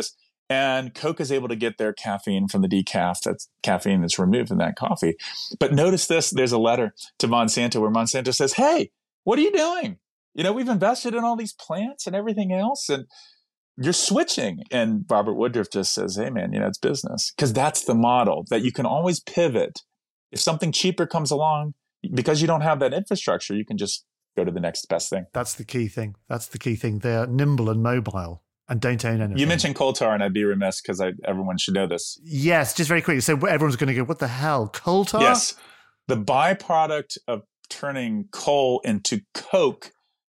And Coke is able to get their caffeine from the decaf, that's caffeine that's removed in that coffee. But notice this, there's a letter to Monsanto where Monsanto says, hey, what are you doing? You know, we've invested in all these plants and everything else, and you're switching. And Robert Woodruff just says, hey, man, you know, it's business. Because that's the model, that you can always pivot. If something cheaper comes along, because you don't have that infrastructure, you can just go to the next best thing. That's the key thing. That's the key thing. They're nimble and mobile and don't own anything. You mentioned coal tar, and I'd be remiss because everyone should know this. Yes, just very quickly. So everyone's going to go, what the hell? Coal tar? Yes. The byproduct of turning coal into coke,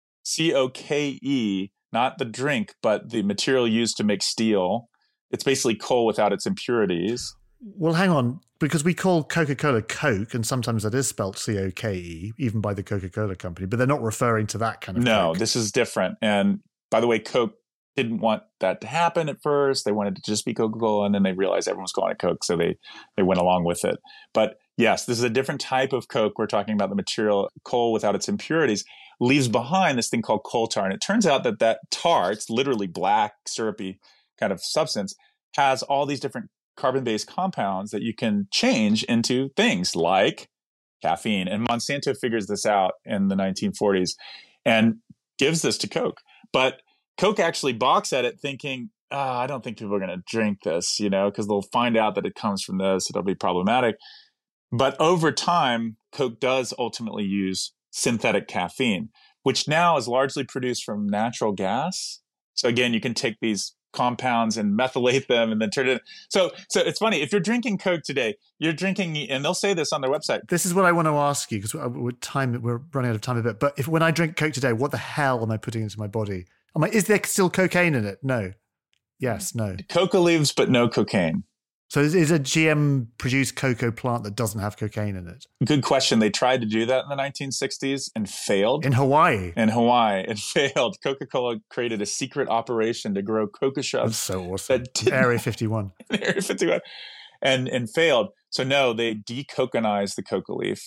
C O K E, not the drink, but the material used to make steel. It's basically coal without its impurities. Well, hang on, because we call Coca-Cola Coke, and sometimes that is spelled C O K E, even by the Coca-Cola company, but they're not referring to that kind of No, Coke. This is different. And by the way, Coke didn't want that to happen at first. They wanted to just be Coca-Cola, and then they realized everyone was calling it Coke, so they, they went along with it. But yes, this is a different type of Coke. We're talking about the material, coal without its impurities, leaves behind this thing called coal tar. And it turns out that that tar, it's literally black, syrupy kind of substance, has all these different carbon-based compounds that you can change into things like caffeine. And Monsanto figures this out in the nineteen forties and gives this to Coke. But Coke actually balks at it thinking, oh, I don't think people are going to drink this, you know, because they'll find out that it comes from this. It'll be problematic. But over time, Coke does ultimately use synthetic caffeine, which now is largely produced from natural gas. So again, you can take these compounds and methylate them and then turn it. So, so it's funny. If you're drinking Coke today, you're drinking, and they'll say this on their website. This is what I want to ask you, because we're time we're running out of time a bit. But if when I drink Coke today, what the hell am I putting into my body? Am I, is there still cocaine in it? No. Yes. No. Coca leaves, but no cocaine. So is, is a G M produced cocoa plant that doesn't have cocaine in it? Good question. They tried to do that in the nineteen sixties and failed. In Hawaii? In Hawaii. It failed. Coca-Cola created a secret operation to grow coca shrubs. That's so awesome. Area fifty-one. Area fifty-one. And, and failed. So no, they decoconized the coca leaf.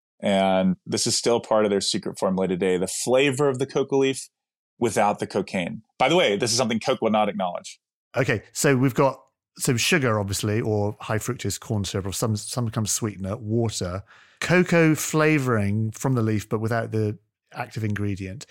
And this is still part of their secret formula today. The flavor of the coca leaf without the cocaine. By the way, this is something Coke will not acknowledge. Okay, so we've got So sugar, obviously, or high fructose corn syrup, or some some kind of sweetener, water, cocoa flavoring from the leaf, but without the active ingredient.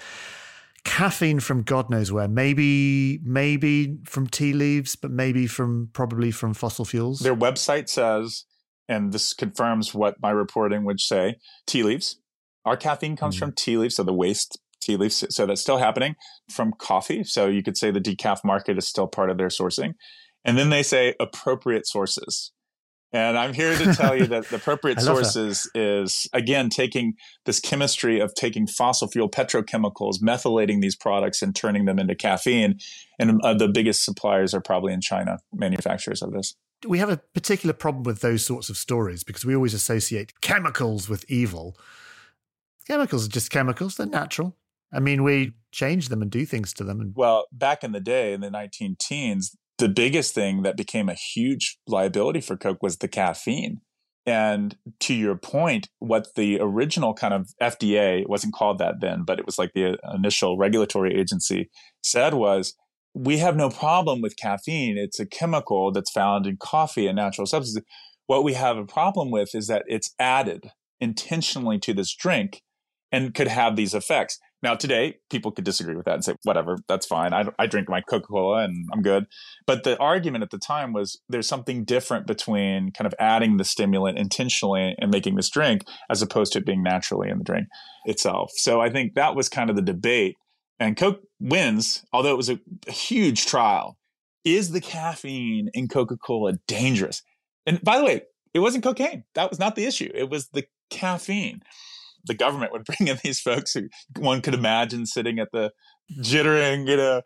Caffeine from God knows where. Maybe maybe from tea leaves, but maybe from probably from fossil fuels. Their website says, and this confirms what my reporting would say, tea leaves. Our caffeine comes mm. from tea leaves, so the waste tea leaves. So that's still happening. From coffee, so you could say the decaf market is still part of their sourcing. And then they say appropriate sources. And I'm here to tell you that the appropriate sources that. is, again, taking this chemistry of taking fossil fuel petrochemicals, methylating these products and turning them into caffeine. And uh, the biggest suppliers are probably in China, manufacturers of this. We have a particular problem with those sorts of stories because we always associate chemicals with evil. Chemicals are just chemicals. They're natural. I mean, we change them and do things to them. And- well, back in the day, in the nineteen teens, the biggest thing that became a huge liability for Coke was the caffeine. And to your point, what the original kind of F D A, it wasn't called that then, but it was like the initial regulatory agency said was, we have no problem with caffeine. It's a chemical that's found in coffee and natural substances. What we have a problem with is that it's added intentionally to this drink and could have these effects. Now, today, people could disagree with that and say, whatever, that's fine. I, I drink my Coca-Cola and I'm good. But the argument at the time was there's something different between kind of adding the stimulant intentionally and making this drink as opposed to it being naturally in the drink itself. So I think that was kind of the debate. And Coke wins, although it was a, a huge trial. Is the caffeine in Coca-Cola dangerous? And by the way, it wasn't cocaine. That was not the issue. It was the caffeine. The government would bring in these folks who one could imagine sitting at the jittering, you know,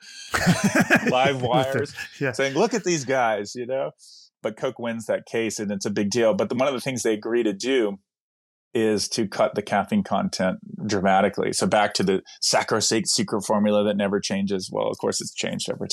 live wires yeah. saying, look at these guys, you know. But Coke wins that case and it's a big deal. But the, one of the things they agree to do is to cut the caffeine content dramatically. So back to the sacrosanct secret formula that never changes. Well, of course, it's changed over time.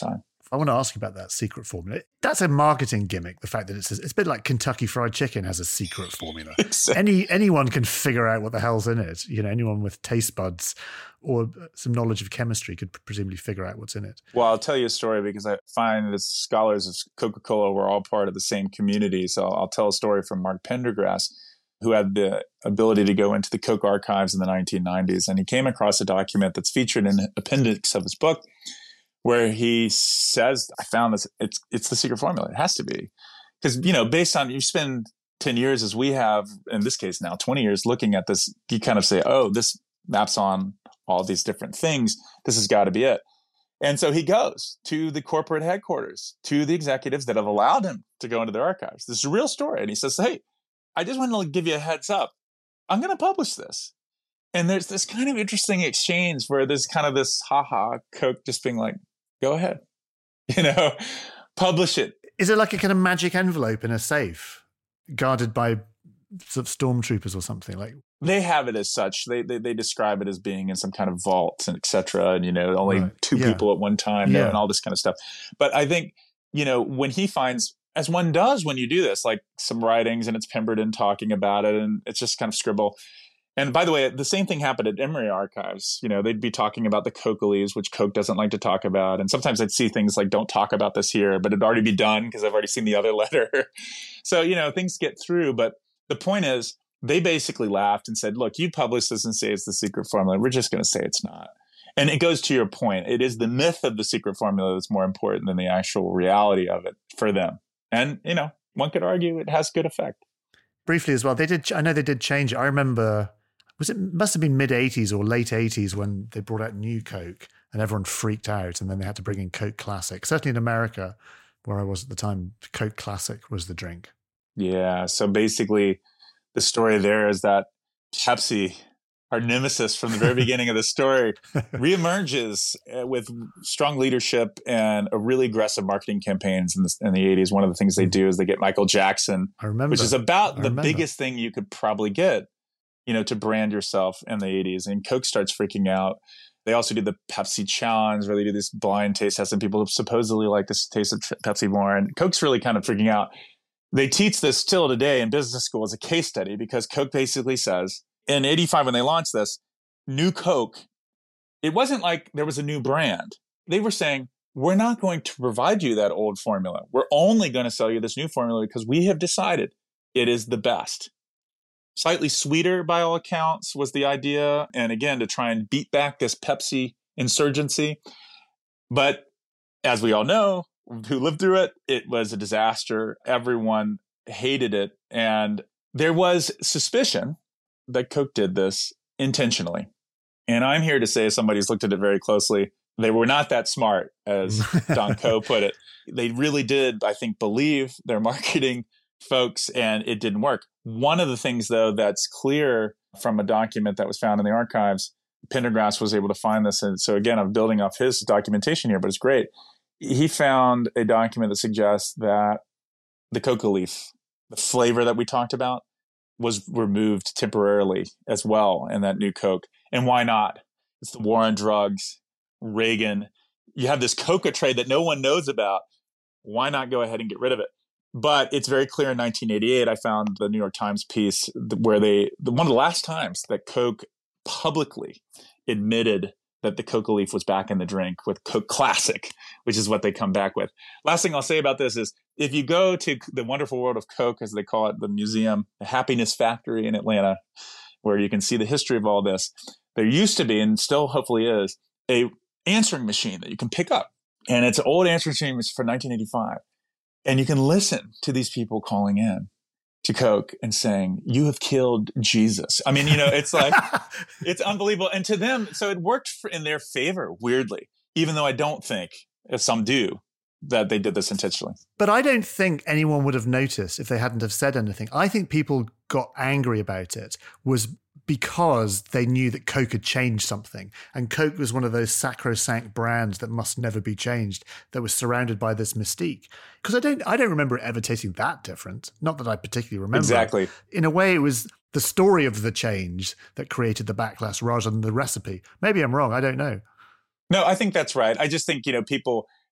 I want to ask you about that secret formula. That's a marketing gimmick, the fact that it's, it's a bit like Kentucky Fried Chicken has a secret formula. Exactly. Any Anyone can figure out what the hell's in it. You know, anyone with taste buds or some knowledge of chemistry could presumably figure out what's in it. Well, I'll tell you a story because I find that scholars of Coca-Cola were all part of the same community. So I'll tell a story from Mark Pendergrass, who had the ability to go into the Coke archives in the nineteen nineties. And he came across a document that's featured in an appendix of his book where he says, I found this, it's it's the secret formula. It has to be. Because, you know, based on, you spend ten years as we have, in this case now, twenty years looking at this, you kind of say, oh, this maps on all these different things. This has got to be it. And so he goes to the corporate headquarters, to the executives that have allowed him to go into their archives. This is a real story. And he says, hey, I just want to give you a heads up. I'm going to publish this. And there's this kind of interesting exchange where there's kind of this haha Coke just being like, go ahead, you know, publish it. Is it like a kind of magic envelope in a safe guarded by sort of stormtroopers or something? Like they have it as such. They, they they describe it as being in some kind of vault and et cetera. And, you know, only right. two yeah. people at one time yeah. know, and all this kind of stuff. But I think, you know, when he finds, as one does when you do this, like some writings and it's Pemberton talking about it and it's just kind of scribble. And by the way, the same thing happened at Emory Archives. You know, they'd be talking about the Coca leaves, which Coke doesn't like to talk about. And sometimes I'd see things like, don't talk about this here, but it'd already be done because I've already seen the other letter. So, you know, things get through. But the point is, they basically laughed and said, look, you publish this and say it's the secret formula. We're just going to say it's not. And it goes to your point. It is the myth of the secret formula that's more important than the actual reality of it for them. And, you know, one could argue it has good effect. Briefly as well, they did. I know they did change it. I remember, was it must have been mid eighties or late eighties when they brought out New Coke and everyone freaked out. And then they had to bring in Coke Classic. Certainly in America, where I was at the time, Coke Classic was the drink. Yeah. So basically, the story there is that Pepsi, our nemesis from the very beginning of the story, reemerges with strong leadership and a really aggressive marketing campaigns in the, in the eighties. One of the things they do is they get Michael Jackson, I remember. which is about I the remember. biggest thing you could probably get, you know, to brand yourself in the eighties. And Coke starts freaking out. They also do the Pepsi challenge where they do this blind taste test and people supposedly like to taste of Pepsi more. And Coke's really kind of freaking out. They teach this still today in business school as a case study because Coke basically says, in eighty-five, when they launched this, New Coke, it wasn't like there was a new brand. They were saying, we're not going to provide you that old formula. We're only going to sell you this new formula because we have decided it is the best. Slightly sweeter by all accounts was the idea. And again, to try and beat back this Pepsi insurgency. But as we all know, who lived through it, it was a disaster. Everyone hated it. And there was suspicion that Coke did this intentionally. And I'm here to say, as somebody who's looked at it very closely, they were not that smart, as Don Coe put it. They really did, I think, believe their marketing folks, and it didn't work. One of the things, though, that's clear from a document that was found in the archives, Pendergrass was able to find this. And so again, I'm building off his documentation here, but it's great. He found a document that suggests that the coca leaf, the flavor that we talked about, was removed temporarily as well in that new Coke. And why not? It's the war on drugs, Reagan. You have this coca trade that no one knows about. Why not go ahead and get rid of it? But it's very clear in nineteen eighty-eight, I found the New York Times piece where they, one of the last times that Coke publicly admitted that the coca leaf was back in the drink with Coke Classic, which is what they come back with. Last thing I'll say about this is if you go to the Wonderful World of Coke, as they call it, the museum, the Happiness Factory in Atlanta, where you can see the history of all this, there used to be, and still hopefully is, a answering machine that you can pick up. And it's an old answering machine for nineteen eighty-five. And you can listen to these people calling in to Coke and saying, you have killed Jesus. I mean, you know, it's like, it's unbelievable. And to them, so it worked for, in their favor, weirdly, even though I don't think, as some do, that they did this intentionally. But I don't think anyone would have noticed if they hadn't have said anything. I think people got angry about it was because they knew that Coke had changed something. And Coke was one of those sacrosanct brands that must never be changed, that was surrounded by this mystique. Because I don't I don't remember it ever tasting that different. Not that I particularly remember. Exactly. In a way, it was the story of the change that created the backlash rather than the recipe. Maybe I'm wrong. I don't know. No, I think that's right. I just think, you know, people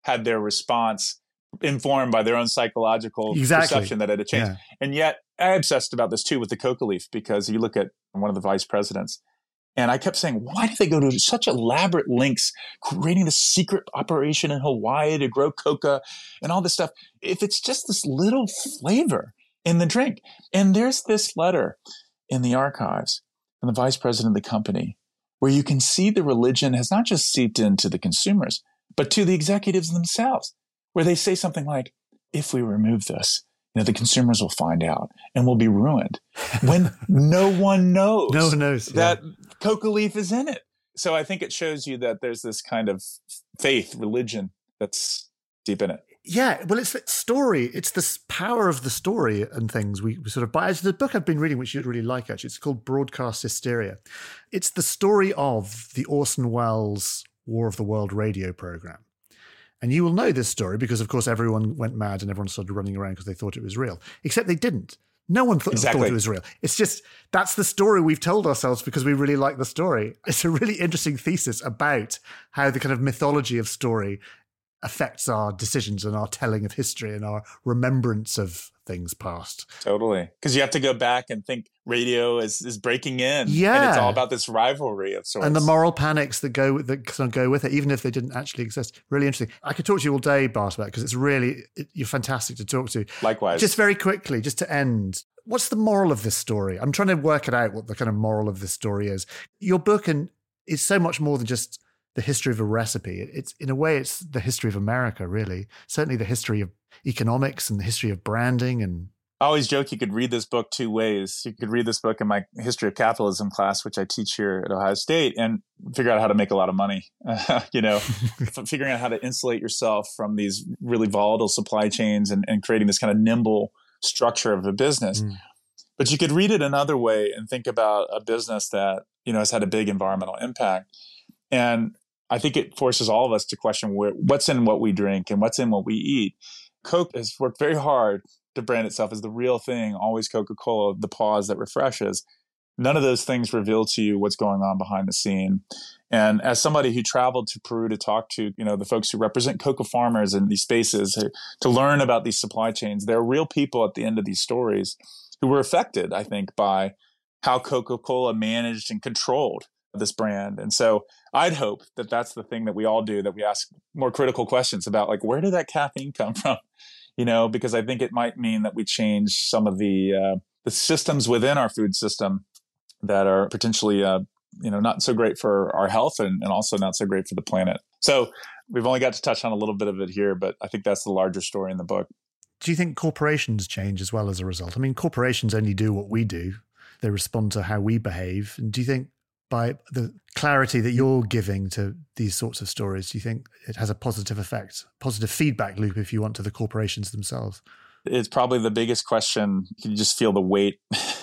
had their response informed by their own psychological exactly. perception that it had changed. Yeah. And yet I obsessed about this too with the coca leaf, because you look at one of the vice presidents, and I kept saying, why do they go to such elaborate lengths, creating this secret operation in Hawaii to grow coca and all this stuff, if it's just this little flavor in the drink? And there's this letter in the archives from the vice president of the company where you can see the religion has not just seeped into the consumers, but to the executives themselves, where they say something like, if we remove this, you know, the consumers will find out and we'll be ruined, when no one knows, no one knows that yeah. coca leaf is in it. So I think it shows you that there's this kind of faith, religion that's deep in it. Yeah, well, it's the story. It's the power of the story and things we, we sort of buy. It's the book I've been reading, which you'd really like, actually. It's called Broadcast Hysteria. It's the story of the Orson Welles War of the World radio program. And you will know this story because, of course, everyone went mad and everyone started running around because they thought it was real. Except they didn't. No one th- exactly. thought it was real. It's just, that's the story we've told ourselves because we really like the story. It's a really interesting thesis about how the kind of mythology of story affects our decisions and our telling of history and our remembrance of things past. Totally. Because you have to go back and think radio is, is breaking in. Yeah. And it's all about this rivalry of sorts. And the moral panics that go that kind of go with it, even if they didn't actually exist. Really interesting. I could talk to you all day, Bart, about it because it's really, it, you're fantastic to talk to. Likewise. Just very quickly, just to end, what's the moral of this story? I'm trying to work it out, what the kind of moral of this story is. Your book and is so much more than just the history of a recipe. It's in a way, it's the history of America, really. Certainly the history of economics and the history of branding. And I always joke you could read this book two ways. You could read this book in my history of capitalism class, which I teach here at Ohio State, and figure out how to make a lot of money, uh, you know, figuring out how to insulate yourself from these really volatile supply chains and, and creating this kind of nimble structure of a business. Mm. But you could read it another way and think about a business that, you know, has had a big environmental impact. And I think it forces all of us to question where, what's in what we drink and what's in what we eat. Coke has worked very hard to brand itself as the real thing, always Coca-Cola, the pause that refreshes. None of those things reveal to you what's going on behind the scene. And as somebody who traveled to Peru to talk to, you know, the folks who represent coca farmers in these spaces, to learn about these supply chains, there are real people at the end of these stories who were affected, I think, by how Coca-Cola managed and controlled this brand. And so I'd hope that that's the thing that we all do, that we ask more critical questions about, like, where did that caffeine come from? You know, because I think it might mean that we change some of the uh, the systems within our food system that are potentially, uh, you know, not so great for our health and, and also not so great for the planet. So we've only got to touch on a little bit of it here, but I think that's the larger story in the book. Do you think corporations change as well as a result? I mean, corporations only do what we do. They respond to how we behave. And do you think by the clarity that you're giving to these sorts of stories, do you think it has a positive effect, positive feedback loop, if you want, to the corporations themselves? It's probably the biggest question. You just feel the weight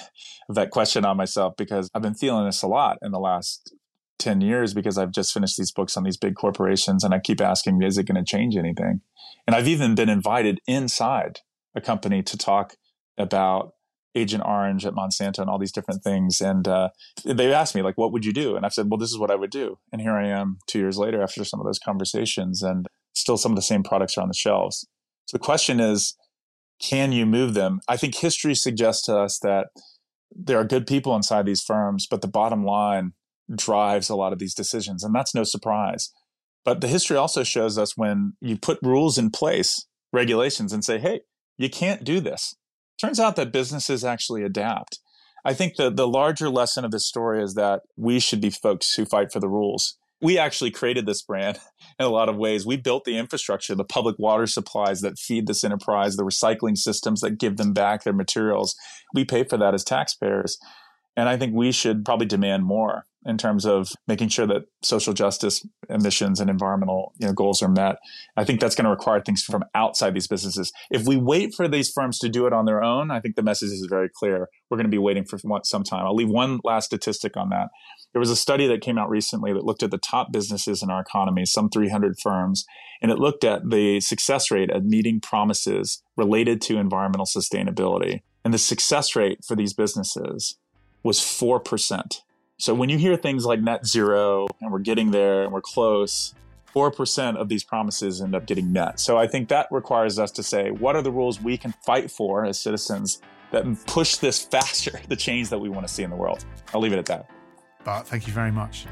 of that question on myself, because I've been feeling this a lot in the last ten years because I've just finished these books on these big corporations, and I keep asking, is it going to change anything? And I've even been invited inside a company to talk about Agent Orange at Monsanto and all these different things. And uh, they asked me, like, what would you do? And I've said, well, this is what I would do. And here I am two years later after some of those conversations, and still some of the same products are on the shelves. So the question is, can you move them? I think history suggests to us that there are good people inside these firms, but the bottom line drives a lot of these decisions. And that's no surprise. But the history also shows us when you put rules in place, regulations, and say, hey, you can't do this. Turns out that businesses actually adapt. I think the, the larger lesson of this story is that we should be folks who fight for the rules. We actually created this brand in a lot of ways. We built the infrastructure, the public water supplies that feed this enterprise, the recycling systems that give them back their materials. We pay for that as taxpayers. And I think we should probably demand more in terms of making sure that social justice, emissions, and environmental, you know, goals are met. I think that's going to require things from outside these businesses. If we wait for these firms to do it on their own, I think the message is very clear. We're going to be waiting for some time. I'll leave one last statistic on that. There was a study that came out recently that looked at the top businesses in our economy, some three hundred firms, and it looked at the success rate at meeting promises related to environmental sustainability. And the success rate for these businesses was four percent. So when you hear things like net zero and we're getting there and we're close, four percent of these promises end up getting met. So I think that requires us to say, what are the rules we can fight for as citizens that push this faster, the change that we want to see in the world? I'll leave it at that. Bart, thank you very much.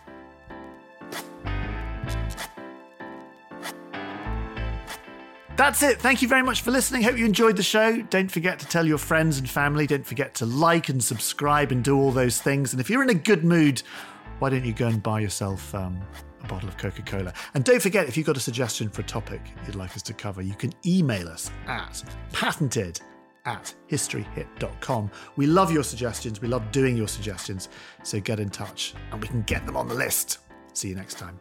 That's it. Thank you very much for listening. Hope you enjoyed the show. Don't forget to tell your friends and family. Don't forget to like and subscribe and do all those things. And if you're in a good mood, why don't you go and buy yourself um, a bottle of Coca-Cola? And don't forget, if you've got a suggestion for a topic you'd like us to cover, you can email us at patented at historyhit dot com. We love your suggestions. We love doing your suggestions. So get in touch and we can get them on the list. See you next time.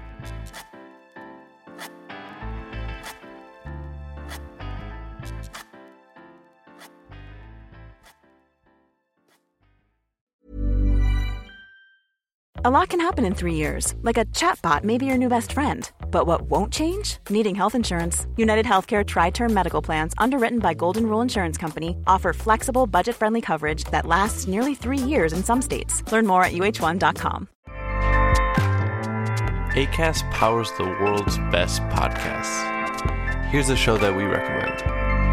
A lot can happen in three years, like a chatbot may be your new best friend. But what won't change? Needing health insurance. United Healthcare Tri-Term Medical Plans, underwritten by Golden Rule Insurance Company, offer flexible, budget-friendly coverage that lasts nearly three years in some states. Learn more at U H one dot com. Acast powers the world's best podcasts. Here's a show that we recommend.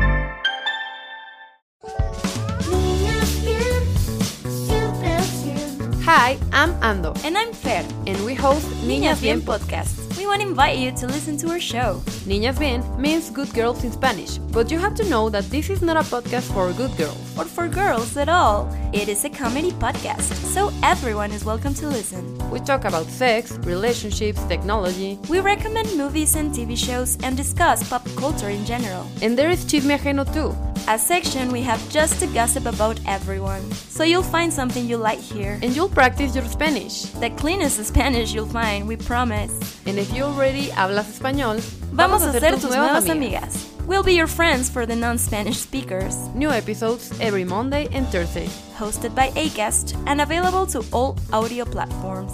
Hi, I'm Ando. And I'm Fer. And we host Niñas Bien Podcast. We want to invite you to listen to our show. Niñas Bien means good girls in Spanish, but you have to know that this is not a podcast for good girls. Or for girls at all. It is a comedy podcast, so everyone is welcome to listen. We talk about sex, relationships, technology. We recommend movies and T V shows and discuss pop culture in general. And there is Chisme Ajeno too, a section we have just to gossip about everyone. So you'll find something you like here. And you'll practice your Spanish. The cleanest Spanish you'll find, we promise. And if you already hablas español, vamos a ser tus nuevas amigas. We'll be your friends for the non-Spanish speakers. New episodes every Monday and Thursday. Hosted by Acast and available to all audio platforms.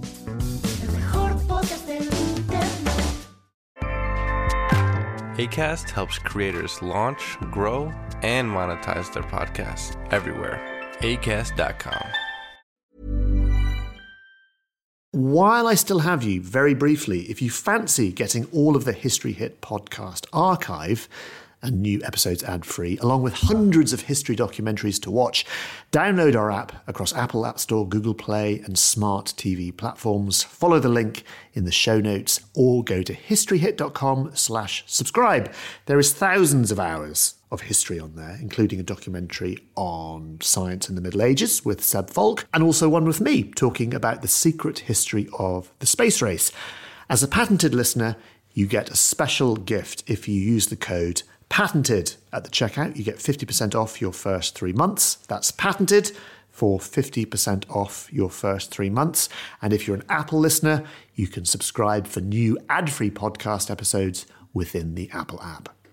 Acast helps creators launch, grow, and monetize their podcasts everywhere. Acast dot com. While I still have you, very briefly, if you fancy getting all of the History Hit podcast archive and new episodes ad-free, along with hundreds of history documentaries to watch, download our app across Apple App Store, Google Play, and smart T V platforms. Follow the link in the show notes or go to historyhit dot com slash subscribe. There is thousands of hours of history on there, including a documentary on science in the Middle Ages with Seb Falk, and also one with me talking about the secret history of the space race. As a patented listener, you get a special gift if you use the code PATENTED at the checkout. You get fifty percent off your first three months. That's PATENTED for fifty percent off your first three months. And if you're an Apple listener, you can subscribe for new ad-free podcast episodes within the Apple app.